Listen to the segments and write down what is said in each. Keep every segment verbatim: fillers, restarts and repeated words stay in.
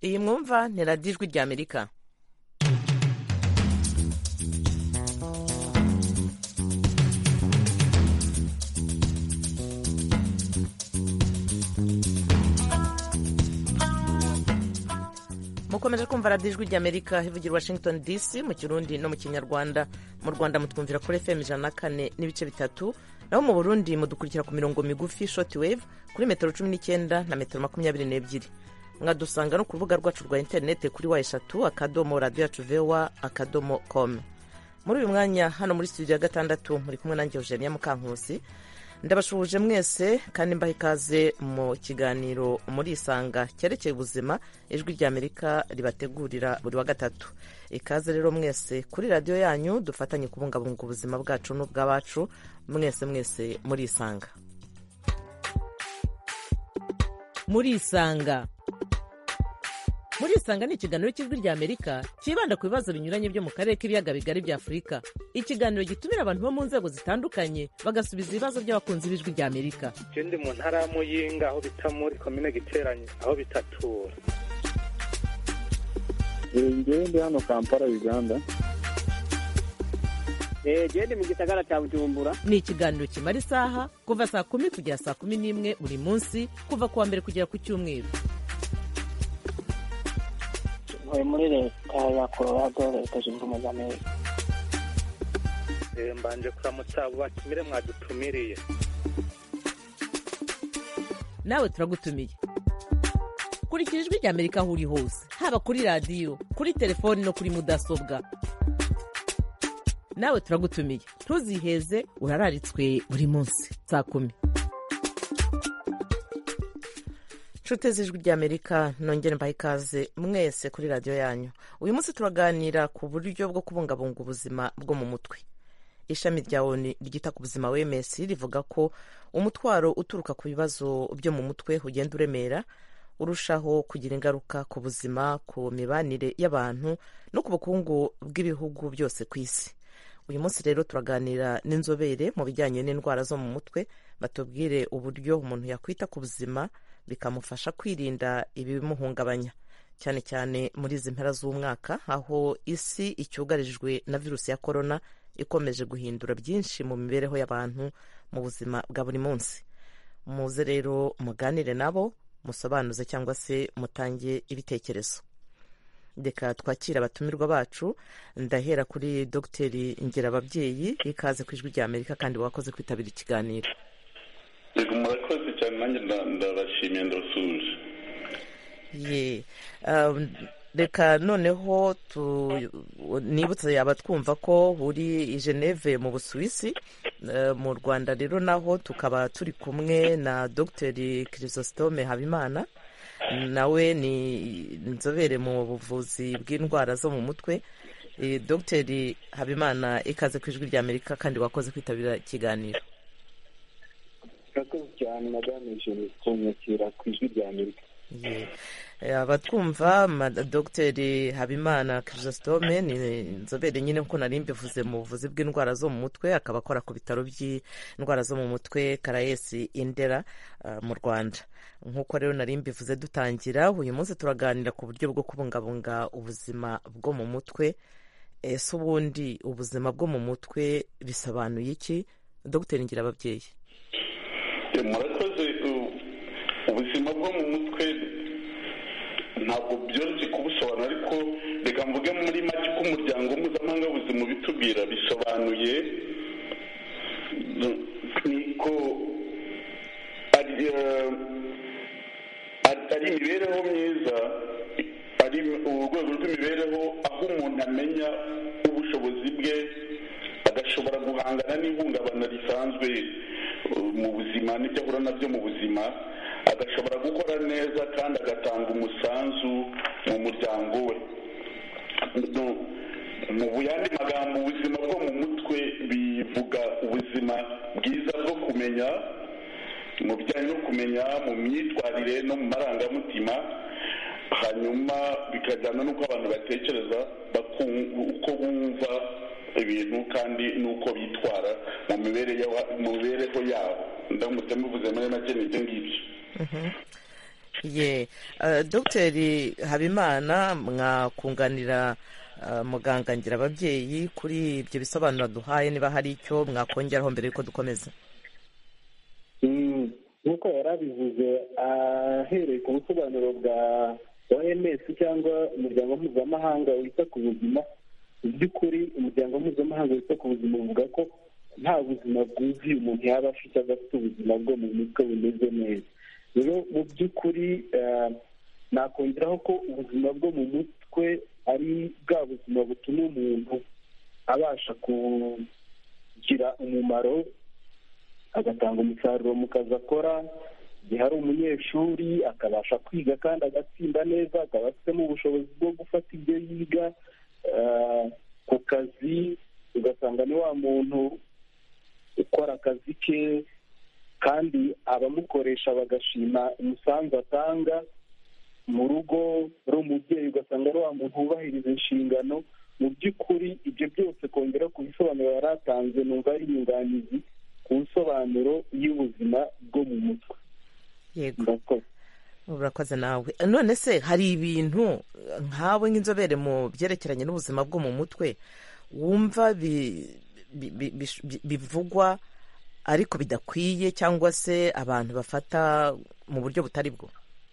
iyi mwumva ni radiyo ijwi ry'Amerika. mukomeje kumva radiyo ijwi ry'Amerika ivugira Washington D C mu Kirundi no mu Kinyarwanda. Mu Rwanda mutwumvira kuri F M ijana na kane n'ibice bitatu, naho mu Burundi mudukurikira ku mirongo migufi short wave kuri metero cumi n'icyenda na metero makumyabiri n'ebyiri. Mwadusanga no ku rubuga rwacu rwa interinete kuri wa eshatu akadomo radiyo yacu voa akadomo com. Muri uyu mwanya hano muri studio ya gatandatu muri kumwe nanjye Eugenia Mukankusi. Ndabashuhuje mwese kandi mbaha ikaze mu kiganiro muri Isanga cyerekeye ubuzima ijwi ry'Amerika ribategurira buri wa gatatu. Ikaze rero mwese kuri radio yanyu dufatanye kubungabunga ubuzima bwacu n'ubw'abacu. Mwese mwese muri Isanga. Muri Isanga muri Isanga ni ikiganiro cy'ijwi ry'Amerika kibanda ku bibazo binyuranye byo mu karere k'ibiyaga bigari bya Afurika. Ikiganiro gitumira abantu bo mu nzego zitandukanye bagasubiza ibibazo by'abakunzi b'ijwi ry'Amerika. Ndi mu ntara ya Muyinga aho bita muri komine Giteranyi aho bitatura. Ngewe ndi hano Kampala Uganda. Eh ndi mu gisagara cya Bujumbura. Ni ikiganiro kimara isaha kuva saa kumi kugera saa kumi n'imwe buri munsi kuva kuwa mbere kugera ku cyumweru. muri leta ya Colorado leta zunze ubumwe za Amerika. Eh mbanje kuramutsa abo batumire mwadutumiriye. Nawe turagutumiye. Kurikira ijwi ry'Amerika aho uri hose, haba kuri radio, kuri telefoni no kuri mudasobwa. Nawe turagutumiye. Ntuziheze urararitswe buri munsi saa kumi. Nshuti z'ijwi ry'Amerika nongere mbaha ikaze mwese kuri radio yanyu. Uyu munsi turaganira ku buryo bwo kubungabunga ubuzima bwo mu mutwe. Ishami rya O N U ryita ku buzima W M S rivuga ko umutwaro uturuka ku bibazo byo mu mutwe ugenda uremera, urushaho kugira ingaruka ku buzima, ku mibanire y'abantu no ku bukungu bw'ibihugu byose ku isi. Uyu munsi rero turaganira n'inzobere mu bijyanye n'indwara zo mu mutwe, batubwire uburyo umuntu yakwita ku buzima bikamufasha kwirinda ibimuhungabanya, cyane cyane muri izi mpera z'umwaka aho isi icyugarijwe na virusi ya corona ikomeje guhindura byinshi mu mibereho y'abantu mu buzima bwa buri munsi. Muze rero muganire nabo, musobanuze cyangwa se mutange ibitekerezo. Reka twakira abatumirwa bacu. Ndahera kuri Dr Ngirababyeyi, ikaze ku ijwi ry'Amerika kandi wakoze kwitabira ikiganiro. Yego murakoze cyane, nanjye ndabashimiye ndasuje. Ye um, reka noneho nibutse abatwumva ko uri i Geneve mu Busuwisi. Uh, mu Rwanda rero naho tukaba turi kumwe na Dr Chrysostome Habimana, nawe ni inzobere mu buvuzi bw'indwara zo mu mutwe. E, Dr Habimana, ikaze ku ijwi ry'Amerika kandi wakoze kwitabira ikiganiro. Murakoze cyane madame Jeanne kunyakira ku ijwi ry'Amerika. Abatwumva Dr Habimana Chrysostome ni inzobere nyine nkuko nari mbivuze mu buvuzi bw'indwara zo mu mutwe, akaba akora ku bitaro by'indwara zo mu mutwe Karayesi Indera uh, mu Rwanda. Nkuko rero nari mbivuze dutangira, uyu munsi turaganira ku buryo bwo kubungabunga ubuzima bwo mu mutwe. Ese ubundi ubuzima bwo mu mutwe bisobanuye iki, Dr Ngirababyeyi? Murakoze. Ubuzima bwo mu mutwe ntabwo byoroshye kubusobanura, ariko reka mvuge muri make ko umuryango mpuzamahanga w'ubuzima ubitubwira. Bisobanuye niko ari imibereho myiza, ari urwego rw'imibereho aho umuntu amenya ubushobozi bwe, agashobora guhangana n'ihungabana risanzwe mu buzima n'ibyo ahura nabyo mu buzima, agashobora gukora neza kandi agatanga umusanzu mu muryango we. Mu yandi magambo, ubuzima bwo mu mutwe bivuga ubuzima bwiza bwo kumenya, mu bijyanye no kumenya, mu myitwarire no mu marangamutima, hanyuma bikajyana n'uko abantu batekereza, uko bumva ibintu kandi n'uko bitwara mu mibereho yabo. Ndamutse muvuze muri make n'ibyo ngibyo. ye dogiteri Habimana mwakunganira muganga ngira ababyeyi kuri ibyo bisobanuro duhaye, niba hari icyo mwakongeraho mbere y'uko dukomeza. nk'uko yari abivuze ahereye ku busobanuro bwa O M S cyangwa umuryango mpuzamahanga wita ku buzima, mu by'ukuri umuryango mpuzamahanga wita ku buzima uvuga ko nta buzima bwuzuye umuntu yaba afite adafite ubuzima bwo mu mutwe bumeze neza. rero mu by'ukuri nakongeraho ko ubuzima bwo mu mutwe ari bwa buzima butuma umuntu abasha kugira umumaro, agatanga umusaruro mu kazi akora. igihe ari umunyeshuri akabasha kwiga kandi agatsinda neza, akaba afitemo ubushobozi bwo gufata ibyo yiga. ku kazi ugasanga ni wa muntu ukora akazi ke kandi abamukoresha bagashima umusanzu atanga. mu rugo ari umubyeyi ugasanga ari wa muntu wubahiriza inshingano. mu by'ukuri ibyo byose kongera ku bisobanuro yari atanze numva ari inyunganizi ku bisobanuro y'ubuzima bwo mu mutwe. yego urakoze nawe. none se hari ibintu nkawe nk'inzobere mu byerekeranye n'ubuzima bwo mu mutwe wumva bivugwa ariko bidakwiye cyangwa se abantu bafata mu buryo butari bwo?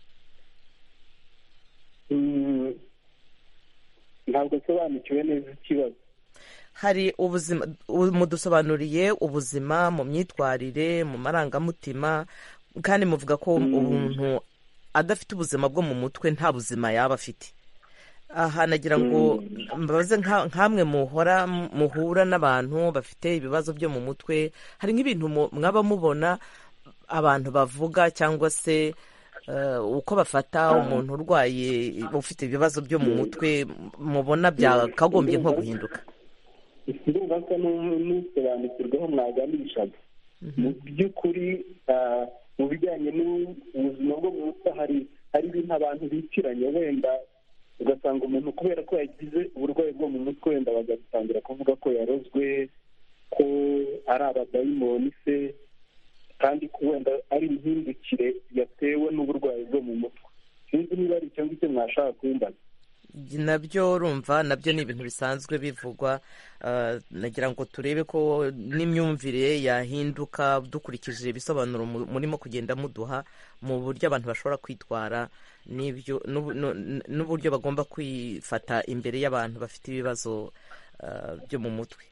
ntabwo nsobanukiwe neza ikibazo. hari ubuzima mudusobanuriye ubuzima mu myitwarire, mu marangamutima, kandi muvuga ko umuntu adafite ubuzima bwo mu mutwe nta buzima yaba afite. aha nagira ngo mbabaze nk'amwe muhora muhura n'abantu bafite ibibazo byo mu mutwe, hari nk'ibintu mwaba mubona abantu bavuga cyangwa se uko bafata umuntu urwaye ufite ibibazo byo mu mutwe mubona byakagombye nko guhinduka? ndumva ko n'usobanukirwaho mwaganishaga. mu by'ukuri mu bijyanye n'ubuzima bwo mu mutwe hari hari ibintu abantu bitiranye, wenda ugasanga umuntu kubera ko yagize uburwayi bwo mu mutwe wenda bagatangira kuvuga ko yarozwe, ko ari abadayimoni se, kandi wenda ari imihindukire yatewe n'uburwayi bwo mu mutwe. sinzi niba ari icyo ngicyo mwashaka kumbaza. nabyo urumva nabyo ni ibintu bisanzwe bivugwa. nagira ngo turebe ko n'imyumvire yahinduka dukurikije ibisobanuro murimo kugenda muduha mu buryo abantu bashobora kwitwara n'ibyo n'uburyo bagomba kwifata imbere y'abantu bafite ibibazo byo mu mutwe.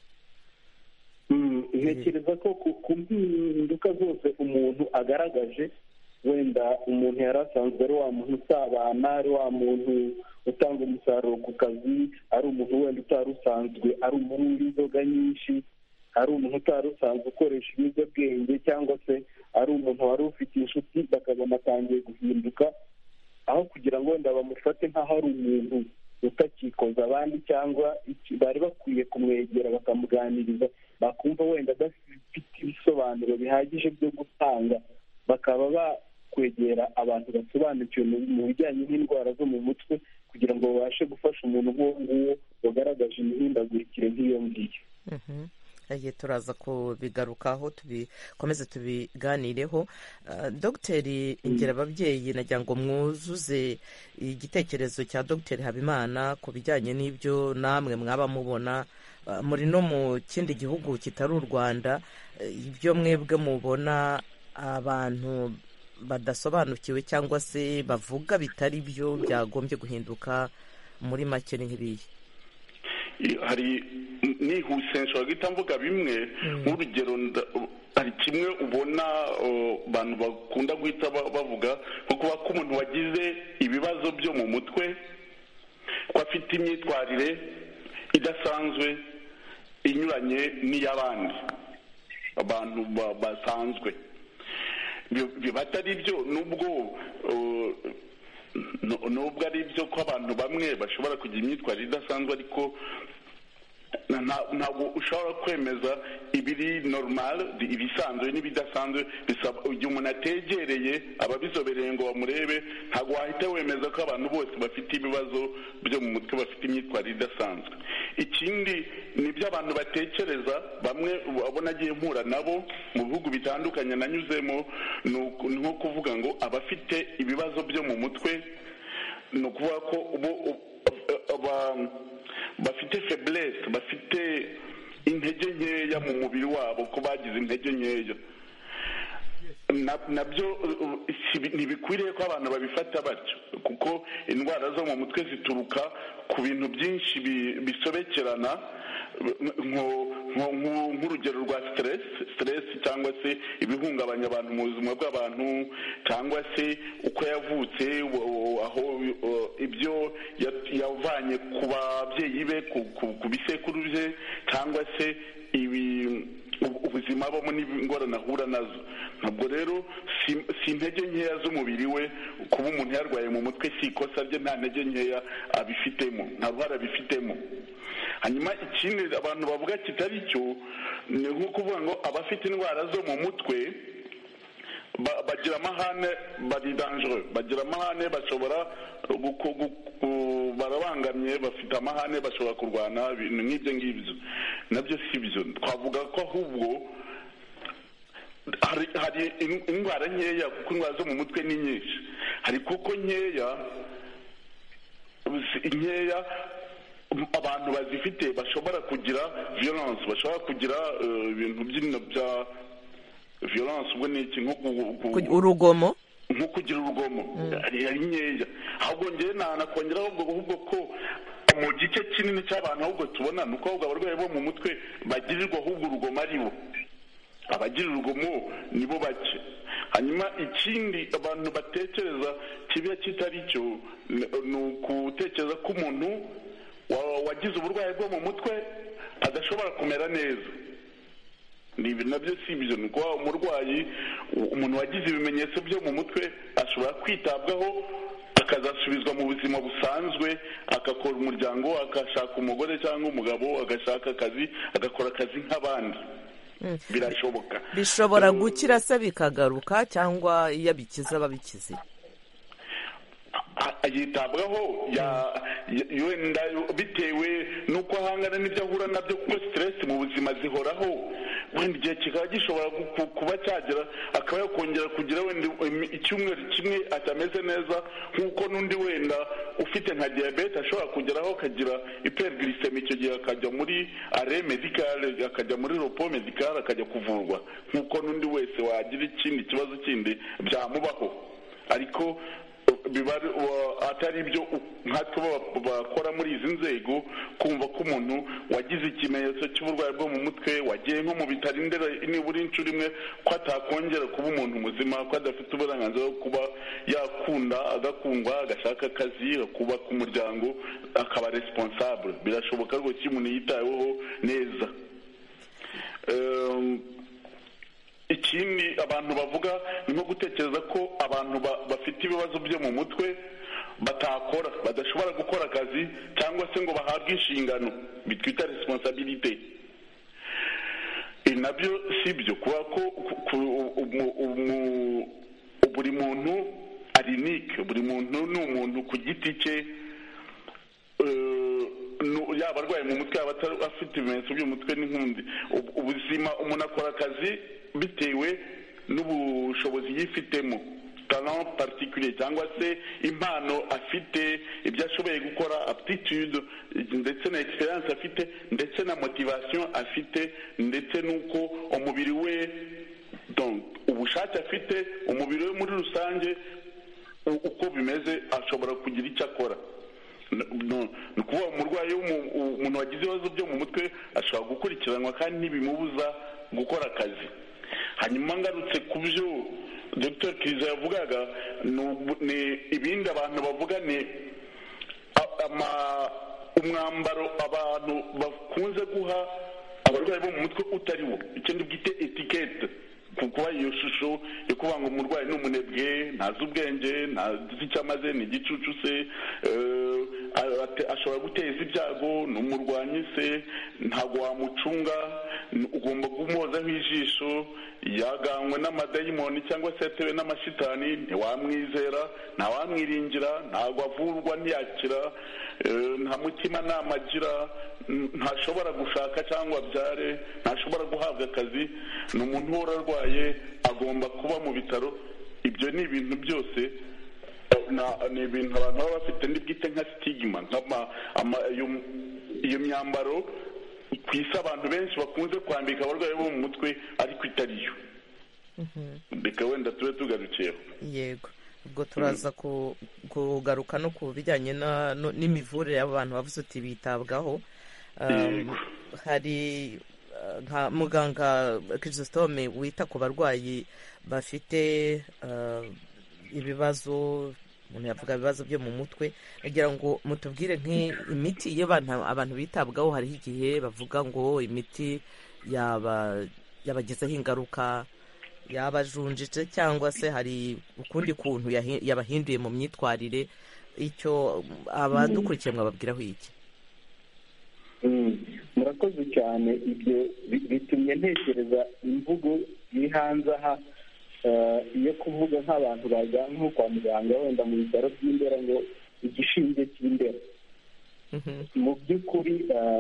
ntekereza ko ku mpinduka zose umuntu agaragaje, wenda umuntu yari asanzwe ari wa muntu usabana, ari wa muntu utanga umusaruro ku kazi, ari umuntu wenda utari usanzwe ari umunywi w'inzoga nyinshi, ari umuntu utari usanzwe ukoresha ibiyobyabwenge, cyangwa se ari umuntu wari ufite inshuti bakabona atangiye guhinduka, aho kugira ngo wenda bamufate nk'aho ari umuntu utakikoza abandi, cyangwa bari bakwiye kumwegera bakamuganiriza, bakumva wenda adafite ibisobanuro bihagije byo gutanga, bakaba bakwegera abantu basobanukiwe mu bijyanye n'indwara zo mu mutwe kugira ngo babashe gufasha umuntu nk'uwo nguwo wagaragaje imihindagurikire nk'iyo ngiyo. igihe turaza kubigarukaho tubikomeze tubiganireho. dogiteri Ingira ababyeyi, nagira ngo mwuzuze igitekerezo cya dogiteri Habimana ku bijyanye n'ibyo namwe mwaba mubona muri no mu kindi gihugu kitari u Rwanda, ibyo mwebwe mubona abantu badasobanukiwe cyangwa se bavuga bitari byo byagombye guhinduka. muri make ni nk'ibihe? hari nihuse nshobora guhita mvuga bimwe. nk'urugero hari kimwe ubona abantu bakunda guhita bavuga nko kuba ko umuntu wagize ibibazo byo mu mutwe ko afite imyitwarire idasanzwe inyuranye n'iy'abandi abantu basanzwe. biba atari byo nubwo nubwo ari byo ko abantu bamwe bashobora kugira imyitwarire idasanzwe, ariko ntabwo ushobora kwemeza ibiri normal ibisanzwe n'ibidasanzwe bisaba igihe umuntu ategereye ababizobereye ngo bamurebe ntabwo wahita wemeza ko abantu bose bafite ibibazo byo mu mutwe bafite imyitwarire idasanzwe. Ikindi ni ibyo abantu batekereza, bamwe abo nagiye mpura nabo mu bihugu bitandukanye nanyuzemo, ni nko kuvuga ngo abafite ibibazo byo mu mutwe ni ukuvuga ko bafite faiblesse, bafite intege nkeya mu mubiri wabo, ko bagize intege nkeya. Nabyo ntibikwiriye ko abantu babifata batyo, kuko indwara zo mu mutwe zituruka ku bintu byinshi bisobekerana, nk'urugero rwa stress stress cyangwa se ibihungabanya abantu mu buzima bw'abantu, cyangwa se uko yavutse, aho ibyo yavanye ku babyeyi be, ku bisekuru bye, cyangwa se ibi ubuzima abamo n'ingorane ahura nazo. Ntabwo rero si intege nkeya z'umubiri we kuba umuntu yarwaye mu mutwe, si ikosa rye, nta ntege nkeya abifitemo, nta ruhare abifitemo. Hanyuma ikindi abantu bavuga kitari cyo ni nko kuvuga ngo abafite indwara zo mu mutwe bagira amahane, bari dangereux, bagira amahane, bashobora barabangamye, bafite amahane, bashobora kurwana, ibintu nk'ibyo ngibyo. Nabyo si byo. Twavuga ko ahubwo hari indwara nkeya, kuko indwara zo mu mutwe ni nyinshi. Hari kuko nkeya nkeya abantu bazifite bashobora kugira violence, bashobora kugira ibintu by'ibintu bya violence. Ubwo ni iki? urugomo, nko kugira urugomo. Ari nkeya. Ahubwo ngewe nakongeraho ahubwo ko mu gice kinini cy'abantu ahubwo tubona ni uko ahubwo abarwayi bo mu mutwe bagirirwa ahubwo urugomo ari bo. Abagira urugomo nibo bake. Hanyuma ikindi abantu batekereza kiba kitari cyo ni ukutekereza ko umuntu wagize uburwayi bwo mu mutwe adashobora kumera neza. Nabyo si ibyo. Ni ukuba umurwayi, umuntu wagize ibimenyetso byo mu mutwe ashobora kwitabwaho, akazasubizwa mu buzima busanzwe, agakora umuryango, agashaka umugore cyangwa umugabo, agashaka akazi, agakora akazi nk'abandi. Birashoboka. Bishobora gukira se bikagaruka, cyangwa iyo abikiza babikize yitabwaho wenda bitewe n'uko ahangana n'ibyo ahura nabyo, kuko stress mu buzima zihoraho. Wenda igihe kikaba gishobora kuba cyagera akaba yakongera kugira wenda icyumweru kimwe atameze neza, nk'uko n'undi wenda ufite nka diyabete ashobora kugeraho akagira hyperglycemie, icyo gihe akajya muri arrêt médical, akajya muri repos médical, akajya kuvurwa nk'uko n'undi wese wagira ikindi kibazo kindi byamubaho. Ariko biba atari ibyo nkatwe bakora muri izi nzego, kumva ko umuntu wagize ikimenyetso cy'uburwayi bwo mu mutwe, wagiye nko mu bitaro indera nibura inshuro imwe, ko atakongera kuba umuntu muzima, ko adafite uburenganzira bwo kuba yakunda, agakundwa, agashaka akazi, akubaka umuryango, akaba responsable. Birashoboka rwose iyo umuntu yitaweho neza. Ikindi abantu bavuga ni nko gutekereza ko abantu bafite ibibazo byo mu mutwe batakora, badashobora gukora akazi, cyangwa se ngo bahabwe inshingano bitwita responsabilité. Nabyo si byo, kuba ko buri muntu ari unique, buri muntu ni umuntu ku giti cye, yaba arwaye mu mutwe, yaba afite ibimenyetso by'umutwe n'inkundi. Ubuzima umuntu akora akazi bitewe n'ubushobozi yifitemo, talent particulier, cyangwa se impano afite, ibyo ashoboye gukora, aptitude, ndetse na experience afite, ndetse na motivation afite, ndetse n'uko umubiri we, donc ubushake afite, umubiri we muri rusange uko bimeze, ashobora kugira icyo akora. Ni ukuvuga umurwayi, umuntu wagize ibibazo byo mu mutwe ashobora gukurikiranwa kandi ntibimubuza gukora akazi. Hanyuma ngarutse ku byo Dr Kiza yavugaga, ni ibindi abantu bavuga, ni umwambaro abantu bakunze guha abarwayi bo mu mutwe utari wo, ikindi bwite etikete, kuba iyo shusho yo kuvuga ngo umurwayi ni umunebwe, ntazi ubwenge, ntazi icyo amaze, ni igicucu se, ashobora guteza ibyago, ni umurwanyi se, ntabwo wamucunga, ugomba kumuhozaho ijisho, yaganywe n'amadayimoni cyangwa se yatewe n'amashitani, ntiwamwizera, ntawamwiringira, ntabwo avurwa ntiyakira, nta mutima nama agira, ntashobora gushaka cyangwa abyare, ntashobora guhabwa akazi, ni umuntu uhora arwaye, agomba kuba mu bitaro. Ibyo ni ibintu byose, ni ibintu abantu baba bafite n'ibwite nka sitigima, iyo myambaro ku isi abantu benshi bakunze kwambika abarwayi bo mu mutwe ariko itariyo. Reka wenda tube tugarukiyeho. Yego, ubwo turaza kugaruka no ku bijyanye n'imivurire y'abantu bavuze uti bitabwaho. Hari nka muganga Chrysostome wita ku barwayi bafite ibibazo, umuntu yavuga ibibazo byo mu mutwe, kugira ngo mutubwire nk'imiti iyo abantu bitabwaho, hariho igihe bavuga ngo imiti yabagezeho ingaruka, yabajunjitse, cyangwa se hari ukundi kuntu yabahinduye mu myitwarire. Icyo abadukurikiye mwababwiraho iki? Murakoze cyane. Ibyo bitumye ntekereza imvugo iri hanze aha iyo kuvuga nk'abantu bajyana nko kwa muganga, wenda mu bitaro by'Indera, ngo igishinge cy'Indera. Mu by'ukuri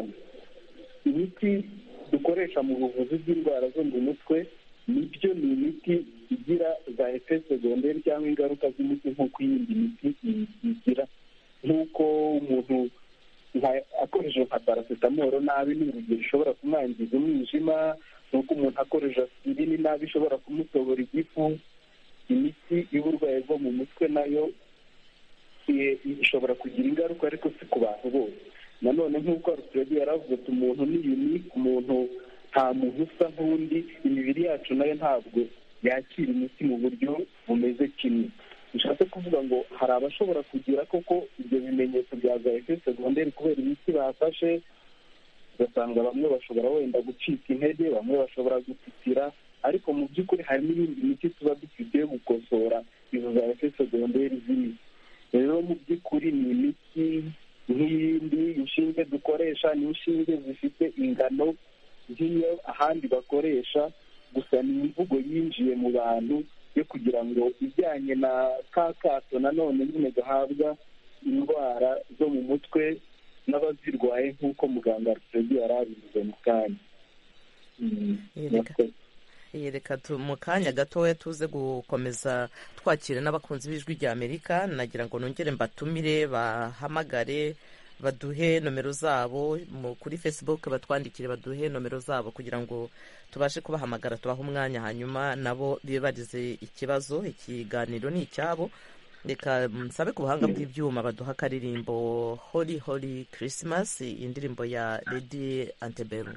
imiti dukoresha mu buvuzi bw'indwara zo mu mutwe nibyo ni imiti igira za effets secondaires cyangwa ingaruka z'imiti nk'uko iyindi miti igira. Nk'uko umuntu akoresheje nka paracetamol nabi, ni urugero, ishobora kumwangiza umwijima. Nk'uko umuntu akoresha aspirini nabi ishobora kumutobora igifu. Imiti y'uburwayi bwo mu mutwe nayo ishobora kugira ingaruka, ariko si ku bantu bose. Nanone nk'uko Ruturage yaravuze ati umuntu ni unique, umuntu nta muntu usa nk'undi, imibiri yacu nayo ntabwo yakira imiti mu buryo bumeze kimwe. Bishatse kuvuga ngo hari abashobora kugira koko ibyo bimenyetso bya za effets secondaires kubera imiti bafashe, ugasanga bamwe bashobora wenda gucika intege, bamwe bashobora gutitira, ariko mu by'ukuri hari n'ibindi miti tuba dufite yo gukosora izo za effets secondaires z'imiti. Rero mu by'ukuri ni imiti nk'iyindi, inshinge dukoresha ni inshinge zifite ingano nk'iyo ahandi bakoresha, gusa ni imvugo yinjiye mu bantu yo kugira ngo ijyanye na ka kato nanone nyine gahabwa indwara zo mu mutwe n'abazirwaye, nk'uko muganga Ruturage yari abivuze mu kanya. Reka mu kanya gatoya tuze gukomeza twakira n'abakunzi b'Ijwi ry'Amerika. Nagira ngo nongere mbatumire bahamagare, baduhe nomero zabo kuri Facebook, batwandikire baduhe nomero zabo kugira ngo tubashe kubahamagara, tubahe umwanya, hanyuma nabo bibarize ikibazo. Ikiganiro ni icyabo. Reka nsabe ku buhanga bw'ibyuma baduha akaririmbo Holy Holy Christmas, indirimbo ya Lady Antebellum.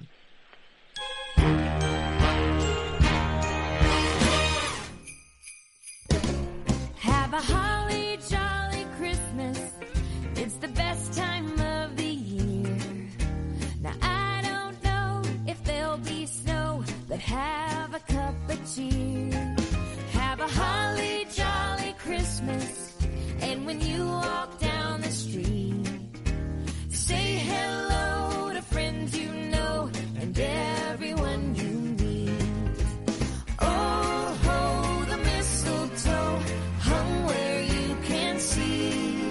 Have a holly jolly Christmas, it's the best time of the year. Now I don't know if there'll be snow, but have a cup of cheer. Have a holly jolly Christmas, and when you walk down the street, say hello to friends you know and everyone you meet. Oh, ho, the mistletoe hung where you can see.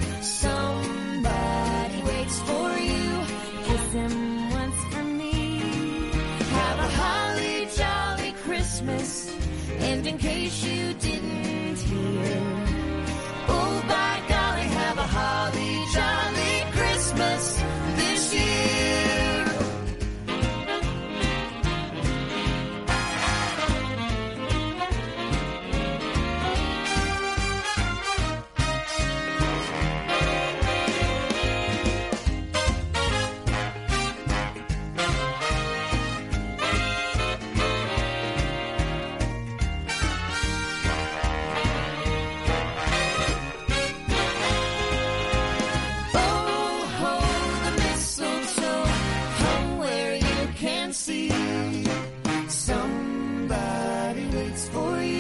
Somebody waits for you, kiss him once for me. Have a holly jolly Christmas, and in case you didn't hear, oh, by golly, have a holly jolly Christmas this year.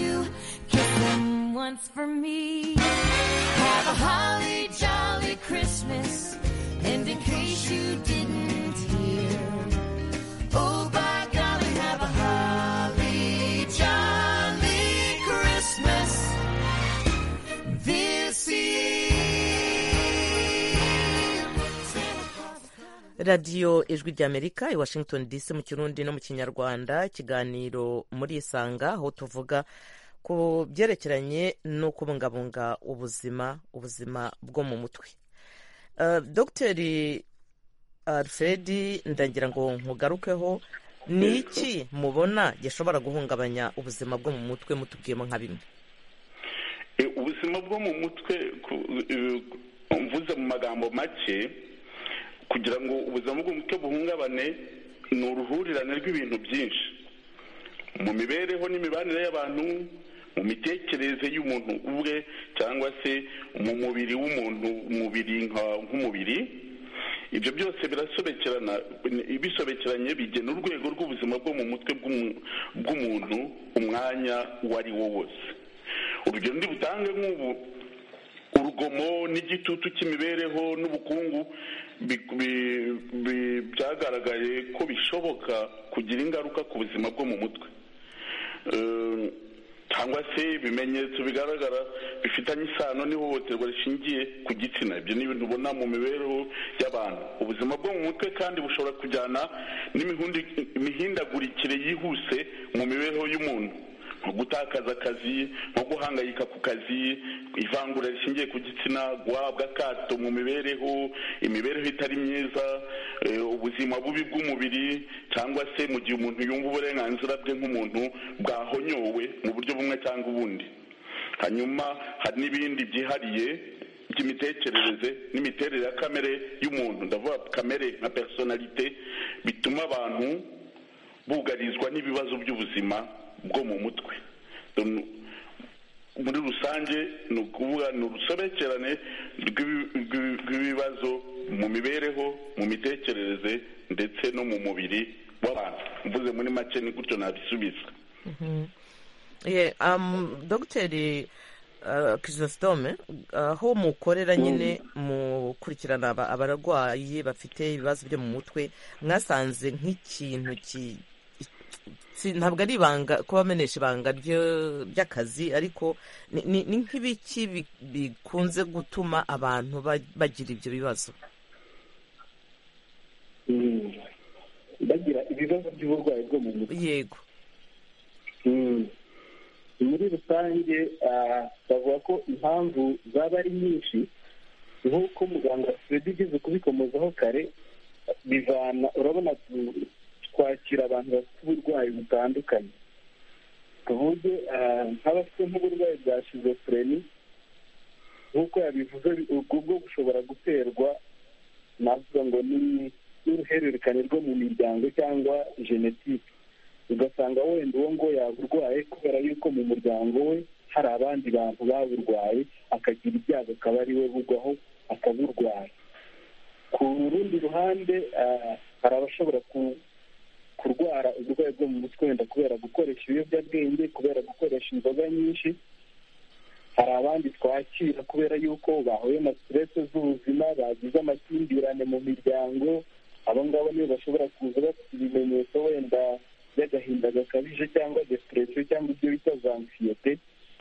For me, have a holly jolly Christmas. Christmas. And in case you didn't hear, oh, by golly, have a holly jolly Christmas this year. radiyo ijwi ry'amerika i washington dc mu kirundi no mu kinyarwanda, ikiganiro muri isanga aho tuvuga ku byerekeranye no kubungabunga ubuzima ubuzima bwo mu mutwe. uh, dogiteri Alfred, ndagira ngo nkugarukeho, ni iki mubona gishobora guhungabanya ubuzima bwo mu mutwe, mutubwiyemo nka bimwe? ubuzima bwo mu mutwe mvuze mu magambo make, kugira ngo ubuzima bw'umutwe buhungabane ni uruhurirane rw'ibintu byinshi mu mibereho n'imibanire y'abantu, mu mitekerereze y'umuntu ubwe, cyangwa se mu mubiri w'umuntu, umubiri nk'umubiri. Ibyo byose birasobekerana, bisobekeranye bigena urwego rw'ubuzima bwo mu mutwe bw'umuntu umwanya uwo ari wo wose. Urugero ndi butange nk'ubu, urugomo n'igitutu cy'imibereho n'ubukungu byagaragaye ko bishoboka kugira ingaruka ku buzima bwo mu mutwe, cyangwa se ibimenyetso bigaragara bifitanye isano n'ihohoterwa rishingiye ku gitsina. Ibyo ni ibintu ubona mu mibereho y'abantu. Ubuzima bwo mu mutwe kandi bushobora kujyana n'imihindagurikire yihuse mu mibereho y'umuntu, nko gutakaza akazi, nko guhangayika ku kazi, ivangura rishingiye ku gitsina, guhabwa akato mu mibereho, imibereho itari myiza, ubuzima bubi bw'umubiri, cyangwa se mu gihe umuntu yumva uburenganzira bwe nk'umuntu bwahonyowe mu buryo bumwe cyangwa ubundi. Hanyuma hari n'ibindi byihariye by'imitekerereze n'imiterere ya kamere y'umuntu, ndavuga kamere nka personalite, bituma abantu bugarizwa n'ibibazo by'ubuzima bwo mu mutwe. Muri rusange ni ukuvuga ni urusobekerane rw'ibibazo mu mibereho, mu mitekerereze ndetse no mu mubiri w'abantu. Mvuze muri make ni gutyo nabisubiza. Dogiteri Chrysostome, aho mukorera nyine mukurikirana abarwayi bafite ibibazo byo mu mutwe, mwasanze nk'ikintu ntabwo ari ibanga kuba bamenyesha ibanga ry'akazi, ariko ni nk'ibiki bikunze gutuma abantu bagira ibyo bibazo? bagira ibibazo by'uburwayi bwo mu mutwe? Yego. Muri rusange bavuga ko impamvu zaba ari nyinshi, nk'uko muganga Fred igeze kubikomozaho kare, bivana, urabona twakira abantu bafite uburwayi butandukanye. Tuvuge nk'abafite nk'uburwayi bwa schizophrenie, nk'uko yabivuze, ubwo bwo bushobora guterwa, navuga ngo ni n'uruhererekane rwo mu miryango cyangwa genetike. Ugasanga wenda uwo ngo yaburwaye kubera yuko mu muryango we hari abandi bantu baburwaye, akagira ibyago akaba ari we bugwaho akaburwaye. Ku rundi ruhande hari abashobora kurwara uburwayi bwo mu mutwe wenda kubera gukoresha ibiyobyabwenge, kubera gukoresha inzoga nyinshi. Hari abandi twakira kubera yuko bahuye na stress z'ubuzima, bagize amakimbirane mu miryango. Abo ngabo nibo bashobora kuza bafite ibimenyetso wenda by'agahinda gakabije cyangwa depression cyangwa ibyo bita za anxiety.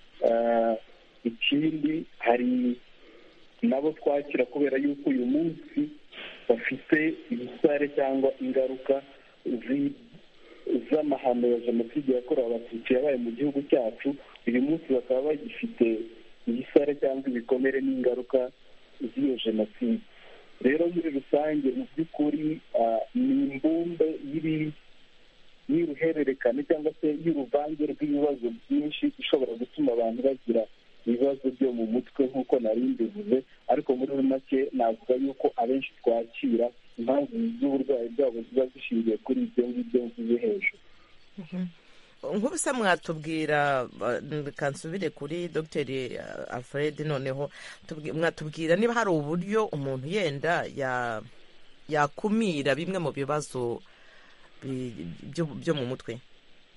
Ikindi hari nabo twakira kubera yuko uyu munsi bafite ibisare cyangwa ingaruka z'amahano ya jenoside yakorewe abatutsi yabaye mu gihugu cyacu. Uyu munsi bakaba bagifite ibisare cyangwa ibikomere n'ingaruka z'iyo jenoside. Rero muri rusange mu by'ukuri ni imbumbe y'uruhererekane cyangwa se y'uruvange rw'ibibazo byinshi ishobora gutuma abantu bagira ibibazo byo mu mutwe nk'uko nari mbivuze. Ariko muri make navuga yuko abenshi twakira impamvu z'uburwayi bwabo ziba zishingiye kuri ibyo ngibyo mvuze hejuru. Nk'ubuse mwatubwira, kansubire kuri Dogiteri Alfred, noneho mwatubwira niba hari uburyo umuntu yenda yakumira bimwe mu bibazo byo mu mutwe?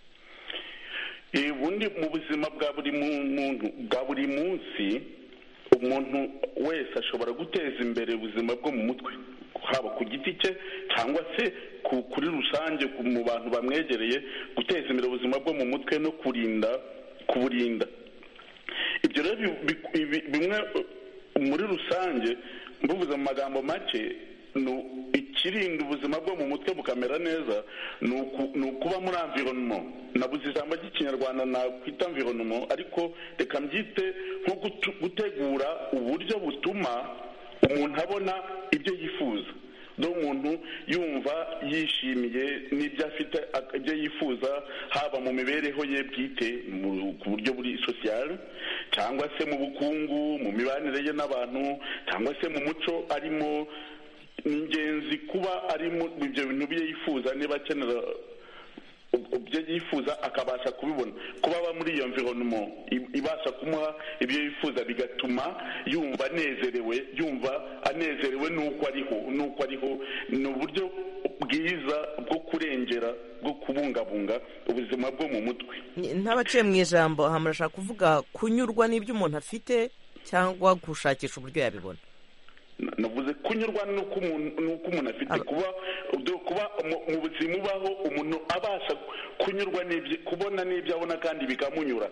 ubundi mu buzima bwa buri muntu bwa buri munsi umuntu wese ashobora guteza imbere ubuzima bwo mu mutwe, haba ku giti cye cyangwa se kuri rusange mu bantu bamwegereye, guteza imbere ubuzima bwo mu mutwe no kurinda kuburinda. Ibyo rero bimwe muri rusange mbuvuze mu magambo make, ikirinda ubuzima bwo mu mutwe bukamera neza ni ukuba muri environnement. Nabuze ijambo ry'ikinyarwanda nakwita environnement, ariko reka mbyite nko gutegura uburyo butuma umuntu abona ibyo yifuza, n'umuntu yumva yishimiye n'ibyo afite, ibyo yifuza, haba mu mibereho ye bwite ku buryo buri social, cyangwa se mu bukungu, mu mibanire ye n'abantu, cyangwa se mu muco arimo. Ni ingenzi kuba arimo ibyo bintu bye yifuza, niba akenera ibyo yifuza akabasha kubibona, kuba aba muri iyo environnement ibasha kumuha ibyo yifuza, bigatuma yumva anezerewe, yumva anezerewe n'uko ariho n'uko ariho ni uburyo bwiza bwo kurengera, bwo kubungabunga ubuzima bwo mu mutwe. Ntabaciye mu ijambo, aha murashaka kuvuga kunyurwa n'ibyo umuntu afite cyangwa gushakisha uburyo yabibona? Navuze kunyurwa n'uko umuntu afite, kuba kuba mu buzima ubaho umuntu abasha kunyurwa n'ibyo, kubona n'ibyo abona kandi bikamunyura.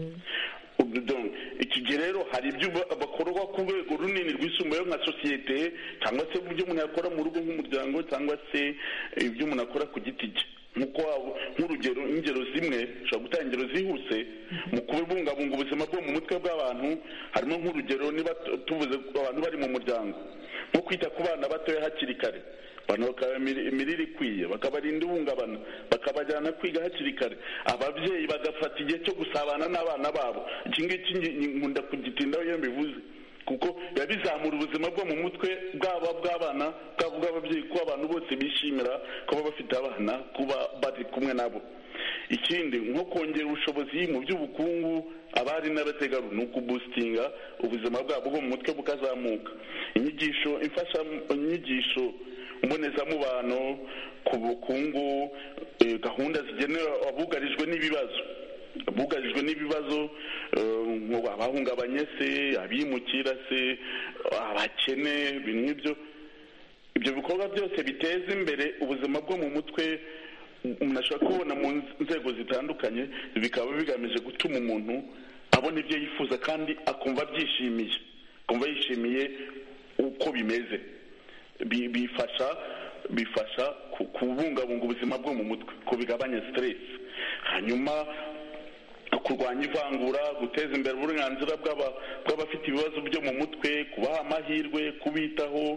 Iki gihe rero hari ibyo bakorwa ku rwego runini rwisumbuyeho nka sosiyete, cyangwa se ibyo umuntu yakora mu rugo nk'umuryango, cyangwa se ibyo umuntu akora ku giti cye. Nk'urugero, ingero zimwe ushobora gutanga ingero zihuse mu kubungabunga ubuzima bwo mu mutwe bw'abantu. Harimo nk'urugero, niba tuvuze abantu bari mu muryango, nko kwita ku bana batoya hakiri kare, abantu bakaba imirire ikwiye, bakabarinda ihungabana, bakabajyana kwiga hakiri kare, ababyeyi bagafata igihe cyo gusabana n'abana babo. Iki ngiki nkunda kugitindaho iyo mbivuze, kuko biba bizamura ubuzima bwo mu mutwe bwaba bw'abana, bwaba bw'ababyeyi, kuba abantu bose bishimira kuba bafite abana, kuba bari kumwe nabo. Ikindi, nko kongera ubushobozi mu by'ubukungu, abari n'abategarugori, ni ukubusitinga ubuzima bwabo bwo mu mutwe bukazamuka. Inyigisho imfasha inyigisho mbonezamubano ku bukungu, gahunda zigenewe abugarijwe n'ibibazo bugarijwe n'ibibazo abahungabanye se, abimukira se, abakene, ibintu nk'ibyo. Ibyo bikorwa byose biteza imbere ubuzima bwo mu mutwe umuntu ashobora kubona mu nzego zitandukanye, bikaba bigamije gutuma umuntu abona ibyo yifuza kandi akumva byishimiye, akumva yishimiye uko bimeze. Bifasha bifasha kubungabunga ubuzima bwo mu mutwe, kubigabanya stress. Hanyuma kurwanya ivangura, guteza imbere uburenganzira bw'abafite ibibazo byo mu mutwe, kubaha amahirwe, kubitaho,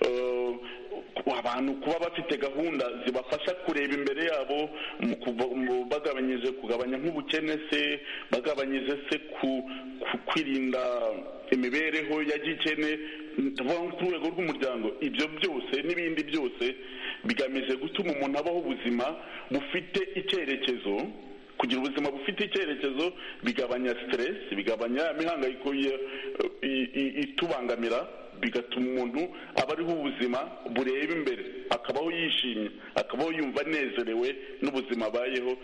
abantu kuba bafite gahunda zibafasha kureba imbere yabo, bagabanyije kugabanya nk'ubukene se, bagabanyije se kwirinda imibereho ya gikene, ku rwego rw'umuryango. Ibyo byose n'ibindi byose bigamije gutuma umuntu abaho ubuzima bufite icyerekezo. Kugira ubuzima bufite icyerekezo bigabanya stress, bigabanya imihangayiko itubangamira, bigatuma umuntu aba ariho ubuzima bureba imbere, akabaho yishimye, akabaho yumva anezerewe n'ubuzima abayeho.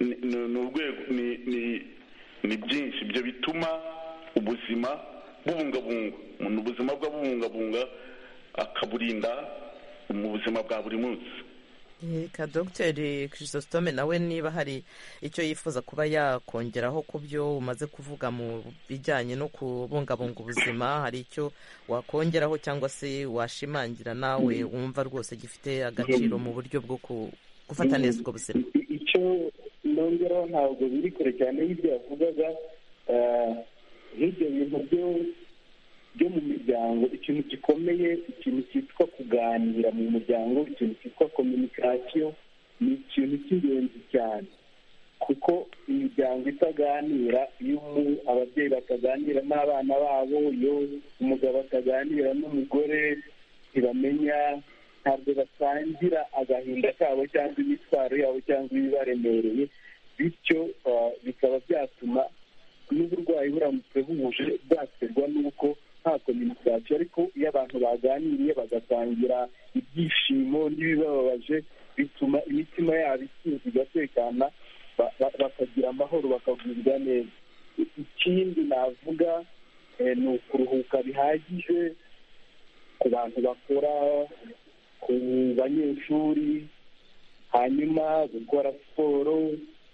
Ni byinshi ibyo bituma ubuzima bubungabunga, umuntu ubuzima bwe bubungabunga akaburinda mu buzima bwa buri munsi. Ka Dogiteri Chrysostome nawe niba hari icyo yifuza kuba yakongeraho ku byo umaze kuvuga mu bijyanye no kubungabunga ubuzima, hari icyo wakongeraho cyangwa se washimangira nawe wumva rwose gifite agaciro mu buryo bwo gufata neza ubwo buzima? Icyo nongeraho ntabwo biri kure cyane y'ibyo yavugaga, nk'ibyo bintu byo byo mu miryango. Ikintu gikomeye, ikintu cyitwa kuganira mu muryango, ikintu cyitwa kominikasiyo, ni ikintu cy'ingenzi cyane, kuko imiryango itaganira, iyo ababyeyi bataganira n'abana babo, iyo umugabo ataganira n'umugore, ntibamenya, ntabwo basangira agahinda kabo cyangwa imitwaro yabo cyangwa ibibaremereye, bityo bikaba byatuma n'uburwayi buramutse buhuje bwaterwa n'uko nta kominikasiyo. Ariko iyo abantu baganiriye bagasangira ibyishimo n'ibibababaje, bituma imitima yabo isinzi igatekana, bakagira amahoro, bakagubwa neza. Ikindi navuga ni ukuruhuka bihagije ku bantu bakora, ku banyeshuri, hanyuma gukora siporo,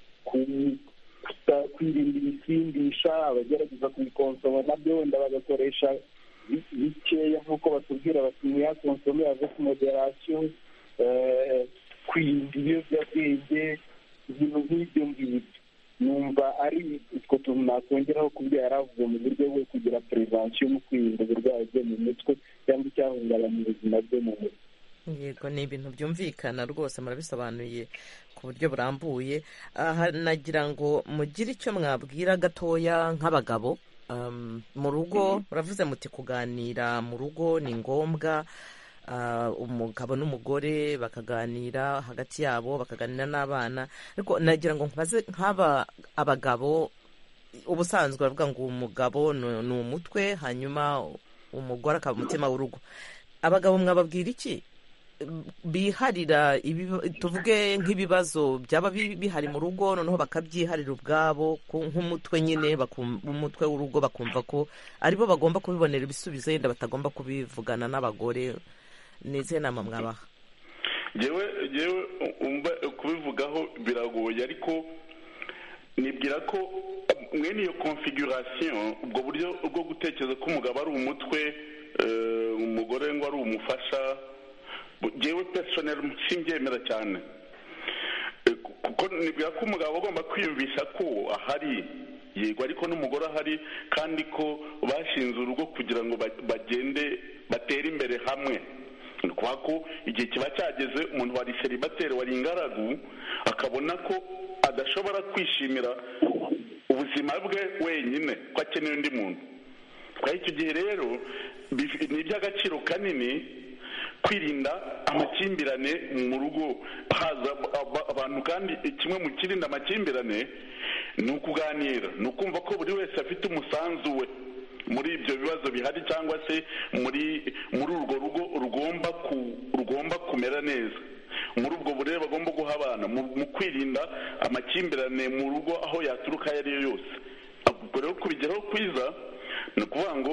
kwirinda ibisindisha, abagerageza kubikonsoma nabyo wenda bagakoresha bikeya nk'uko batubwira bati mwiyakonsome avec moderation, kwirinda ibiyobyabwenge, ibintu nk'ibyo ngibyo. numva ari utwo tuntu nakongeraho ku byo yari avuze mu buryo bwo kugira prevention mu kwirinda uburwayi bwo mu mutwe cyangwa icyahungabanya ubuzima bwo mu mutwe. Yego, ni ibintu byumvikana rwose, murabisobanuye ku buryo burambuye. Aha nagira ngo mugire icyo mwabwira gatoya nk'abagabo. Um, mu rugo muravuze muti kuganira mu rugo ni ngombwa, uh, umugabo n'umugore bakaganira hagati yabo, bakaganira n'abana. Ariko nagira ngo nkubaze nk'aba abagabo, ubusanzwe bavuga ngo umugabo ni umutwe, hanyuma umugore akaba umutima w'urugo. Abagabo mwababwira iki biharira tuvuge nk'ibibazo byaba bihari mu rugo, noneho bakabyiharira ubwabo nk'umutwe nyine, umutwe w'urugo bakumva ko aribo bagomba kubibonera ibisubizo, yenda batagomba kubivugana n'abagore? Ni izihe nama mwabaha? yewe yewe umva kubivugaho biragoye, ariko nibwira ko mwene iyo configuration, ubwo buryo bwo gutekereza ko umugabo ari umutwe, umugore ngo ari umufasha, jewe personnel simbyemera cyane, kuko nibwira ko umugabo agomba kwiyumvisha ko ahari, yego, ariko n'umugore ahari, kandi ko bashinze urugo kugira ngo bagende batere imbere hamwe. Kwa ko igihe kiba cyageze umuntu wari celibateri, wari ingaragu, akabona ko adashobora kwishimira ubuzima bwe wenyine, ko akeneye undi muntu. Kwa icyo gihe rero ni iby'agaciro kanini kwirinda amakimbirane mu rugo, haza abantu, kandi kimwe mu kirinda amakimbirane ni ukuganira, ni ukumva ko buri wese afite umusanzu we muri ibyo bibazo bihari, cyangwa se muri muri urwo rugo rugomba ku rugomba kumera neza, muri ubwo burere bagomba guha abana mu kwirinda amakimbirane mu rugo aho yaturuka ayo ari yo yose. Ubwo rero kubigeraho kwiza ni ukuvuga ngo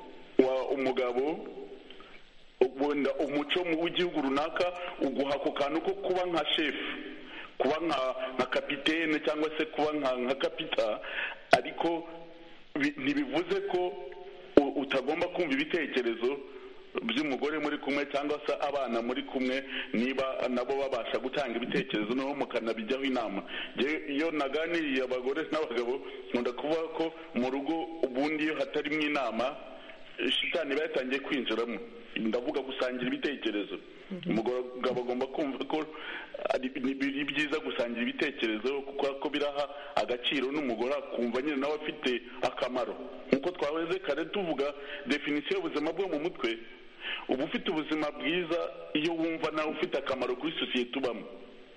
umugabo wenda umuco w'igihugu runaka uguha ako kantu ko kuba nka shefu, kuba nka kapitene cyangwa se kuba nka kapita, ariko ntibivuze ko utagomba kumva ibitekerezo by'umugore muri kumwe cyangwa se abana muri kumwe, niba nabo babasha gutanga ibitekerezo noneho mukanabijyaho inama. Iyo naganiriye abagore n'abagabo nkunda kuvuga ko mu rugo ubundi iyo hatarimo inama shitani iba yatangiye kwinjiramo. Ndavuga gusangira ibitekerezo, umugabo agomba kumva ko ari byiza gusangira ibitekerezo, kuko ko biraha agaciro n'umugore akumva nyine nawe afite akamaro. Nkuko twaweze kare tuvuga definition y'ubuzima bwo mu mutwe, uba ufite ubuzima bwiza iyo wumva nawe ufite akamaro kuri sosiyete ubamo.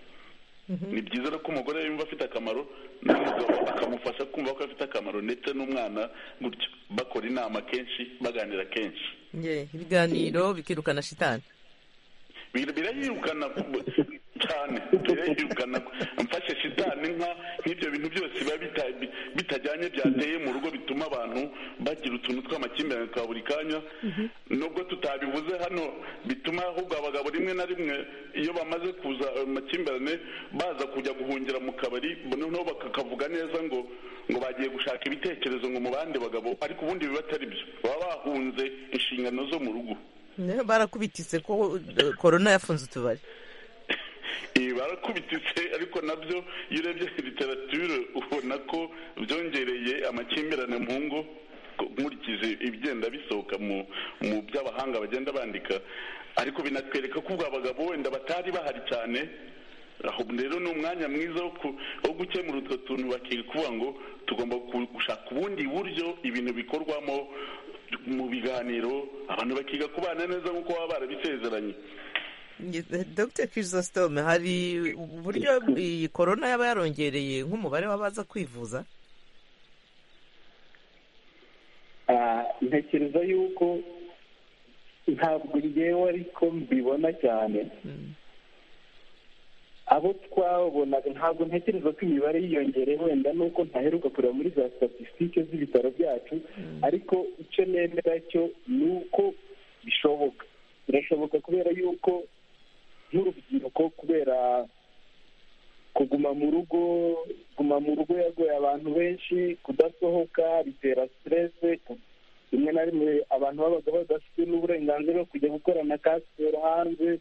Ni byiza ko umugore yumva afite akamaro, n'umugabo akamufasha kumva ko afite akamaro, ndetse n'umwana gutyo, bakora inama kenshi, baganira kenshi. Ibiganiro bikirukana shitani, birayirukana cyane, birayirukana. Mfashe shitani nka nk'ibyo bintu byose biba bitajyanye byateye mu rugo, bituma abantu bagira utuntu tw'amakimbirane twa buri kanya, nubwo tutabivuze hano, bituma ahubwo abagabo rimwe na rimwe iyo bamaze kuza amakimbirane baza kujya guhungira mu kabari, noneho bakakavuga neza ngo ngo bagiye gushaka ibitekerezo ngo mu bandi bagabo, ariko ubundi biba atari byo, baba bahunze inshingano zo mu rugo. Barakubititse ko korona yafunze utubari. Barakubititse, ariko nabyo iyo urebye literature ubona ko byongereye amakimbirane mu ngo, nkurikije ibigenda bisohoka mu mu by'abahanga bagenda bandika, ariko binatwereka ko ubwo abagabo wenda batari bahari cyane. Aho rero ni umwanya mwiza wo gukemura utwo tuntu, bakiga kuvuga ngo tugomba gushaka ubundi buryo ibintu bikorwamo mu biganiro, abantu bakiga kubana neza nk'uko baba barabisezeranye. Doctor Chrysostome, hari uburyo iyi korona yaba yarongereye nk'umubare w'abaza kwivuza? Ntekereza yuko ntabwo ngewe ariko mbibona cyane, abo twabonaga ntabwo ntekereza ko imibare yiyongere wenda nuko ntaheruka kureba muri za statisitike z'ibitaro byacu ariko icyo nemera cyo ni uko bishoboka birashoboka kubera yuko nk'urubyiruko kubera kuguma mu rugo kuguma mu rugo yagoye abantu benshi kudasohoka bitera siterese rimwe na rimwe abantu babaga badafite n'uburenganzira bwo kujya gukorana ka siporo hanze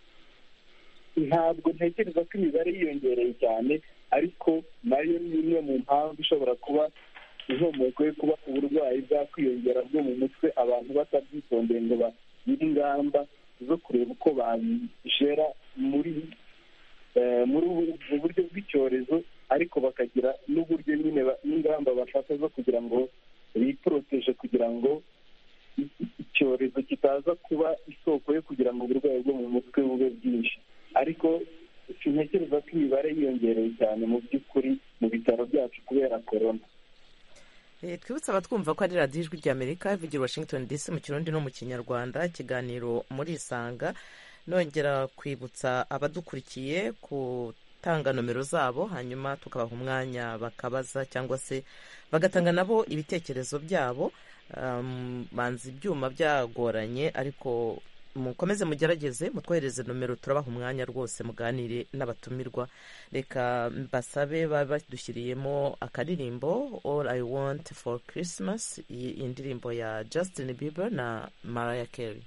ntabwo ntekereza ko imibare yiyongereye cyane ariko nayo ni imwe mu mpamvu ishobora kuba inkomoko yo kuba uburwayi bwakwiyongera bwo mu mutwe abantu batabyitondeye ngo bagire ingamba zo kureba uko babijera muri muri ubu buryo bw'icyorezo ariko bakagira n'uburyo nyine n'ingamba bafata zo kugira ngo biporoteje kugira ngo icyorezo kitaza kuba isoko yo kugira ngo uburwayi bwo mu mutwe bube bwinshi ariko sintekereza ko imibare yiyongereye cyane mu by'ukuri mu bitaro byacu kubera korona. twibutse abatwumva ko ari radiyo ijwi ry'amerika ivugira Washington D C mu kirundi no mu kinyarwanda ikiganiro muri isanga nongera kwibutsa abadukurikiye gutanga nomero zabo hanyuma tukabaha umwanya bakabaza cyangwa se bagatanga nabo ibitekerezo byabo. banza ibyuma byagoranye ariko mukomeze mugerageze mutwohereze nomero turabaha umwanya rwose muganire n'abatumirwa. reka basabe baba badushyiriyemo akaririmbo All I Want for Christmas, iyi indirimbo ya Justin Bieber na Mariah Carey.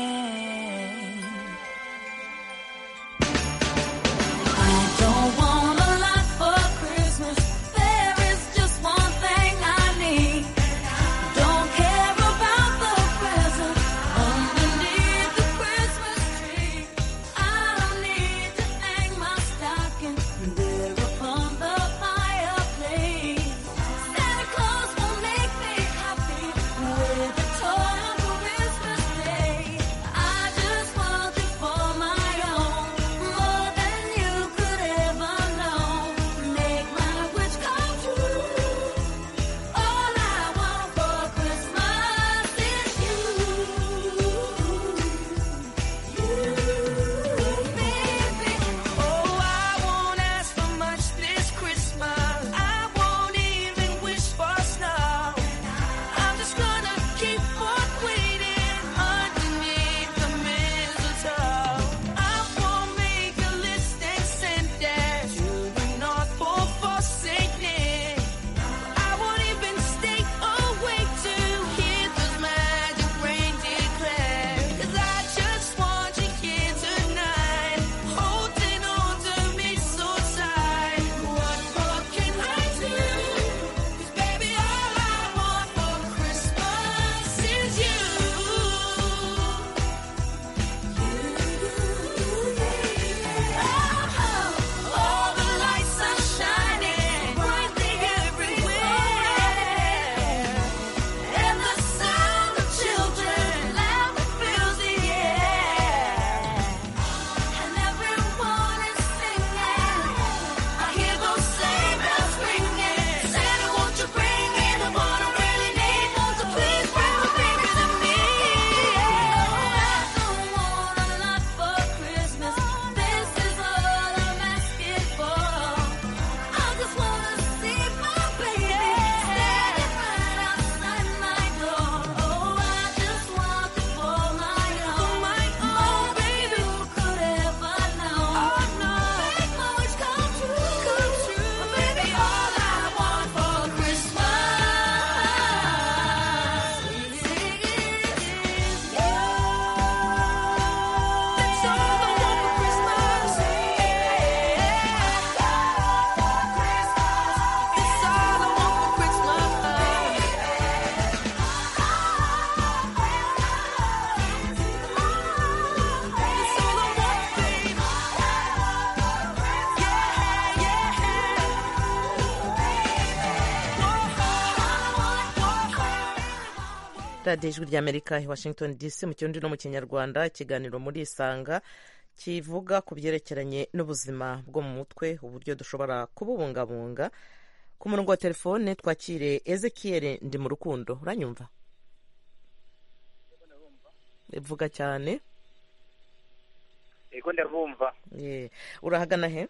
I don't want radiyo ijwi ry'amerika i washington dc mu kirundi no mu kinyarwanda, ikiganiro muri isanga kivuga ku byerekeranye n'ubuzima bwo mu mutwe, uburyo dushobora kububungabunga. Ku murongo wa telefone twakire Ezekiel ndi mu rukundo. Uranyumva? Vuga cyane. Ego ndabumva. Yeah. Urahagana he?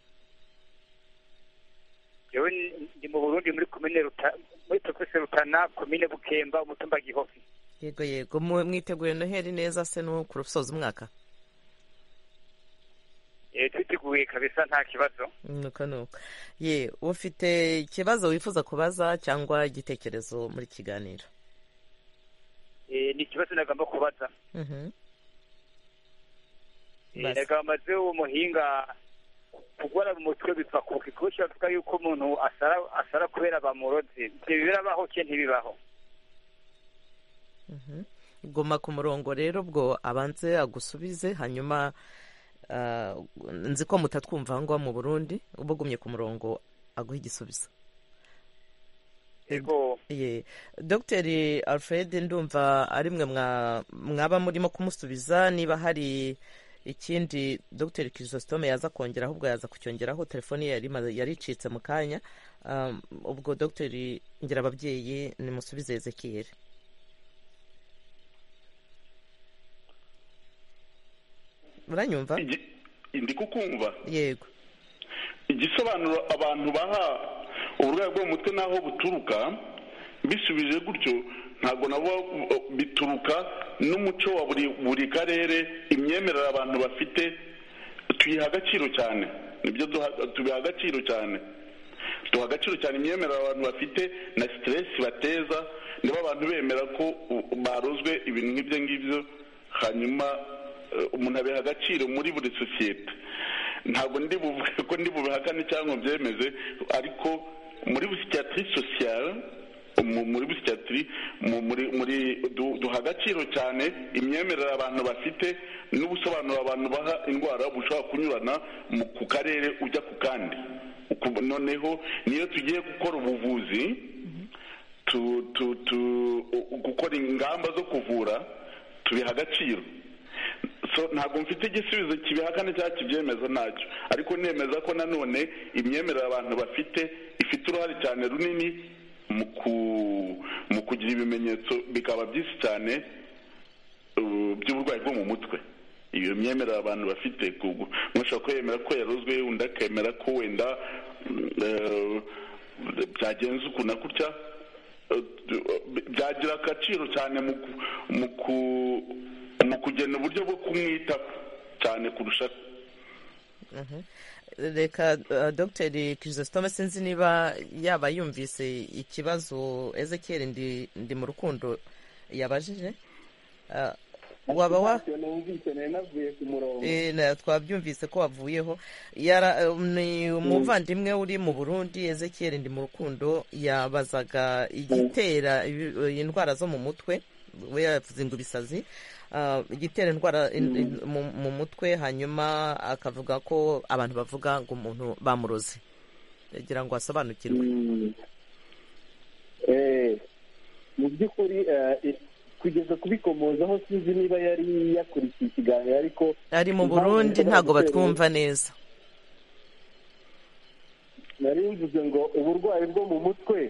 Yewe ndi mu Burundi muri komine Rutana, muri province Rutana, komine Bukemba, umutumba Gihofi. Yego yego, mwiteguye Noheli neza se no kurusoza umwaka? Eh, twiteguye kabisa nta kibazo. Nuko nuko. Ye, ufite ikibazo wifuza kubaza cyangwa igitekerezo muri kiganiro? Eh, ni ikibazo nagomba kubaza. Mhm. Eh, nagamaze umuhinga kugwara mu mutwe biva ku kikoshi avuga yuko umuntu asara asara kubera bamurozi. Birabaho cye ntibibaho. Mhm. Goma ku murongo rero bwo abanze agusubize, hanyuma uh, nzi ko mutatwumva ngo mu Burundi, ubugumye ku murongo aguha igisubizo. Ego. Ye, Doctor Alfred ndumva ari mwe mwaba murimo kumusubiza. Niba hari ikindi Doctor Chrysostome yaza kongera, ahubwo yaza kucyongeraho, telefoni yari yaricitse mu kanya. Um, ubwo Doctor ngira ababyeyi nimusubize Ezekiel. Uranyumva? Ndi kukumva. Yego. Igisobanuro abantu baha uburwayi bwo mu mutwe naho buturuka, bisubije gutyo ntabwo nabo bituruka n'umuco wa buri buri karere, imyemerere abantu bafite tuyiha agaciro cyane. Nibyo tubiha agaciro cyane. Duha agaciro cyane imyemerere abantu bafite na stress bateza, niba abantu bemera ko barozwe ibintu nk'ibyo ngibyo, hanyuma umuntu abiha agaciro muri buri sosiyete. Ntabwo ndi buvuge ko ndi bubihakane cyangwa byemeze, ariko muri psychiatrie sociale, muri psychiatrie muri muri duha agaciro cyane imyemerere abantu bafite n'ubusobanuro abantu baha indwara bushobora kunyurana ku karere ujya ku kandi. Noneho niyo tugiye gukora ubuvuzi, tu tu tu gukora ingamba zo kuvura, tubiha agaciro. So ntabwo mfite igisubizo kibihakane cyangwa kibyemeza ntacyo, ariko nemeza ko nanone imyemerere abantu bafite ifite uruhare cyane runini mu kugira ibimenyetso bikaba byinshi cyane by'uburwayi bwo mu mutwe. Iyo myemerere abantu bafite, mushobora kwemera ko yarozwe, undi akemera ko wenda byagenze uku na gutya, byagira agaciro cyane mu mu kugena uburyo bwo kumwita cyane kurusha. Reka Dr Chrysostome sinzi niba yaba yumvise ikibazo Ezekiel ndi ndi mu rukundo yabajije. Waba wa eh twabyumvise ko wavuyeho. Ni umuvandimwe uri mu Burundi, Ezekiel ndi mu rukundo, yabazaga igitera indwara zo mu mutwe. We yavuze ngo ibisazi, igitera indwara mu mutwe, hanyuma akavuga ko abantu bavuga ngo umuntu bamuroze. Yagira ngo asobanukirwe. Mu by'ukuri kugeza kubikomozaho sinzi niba yari yakurikiye ikiganiro, ariko ari mu Burundi ntago batwumva neza. Nari mvuze ngo uburwayi bwo mu mutwe,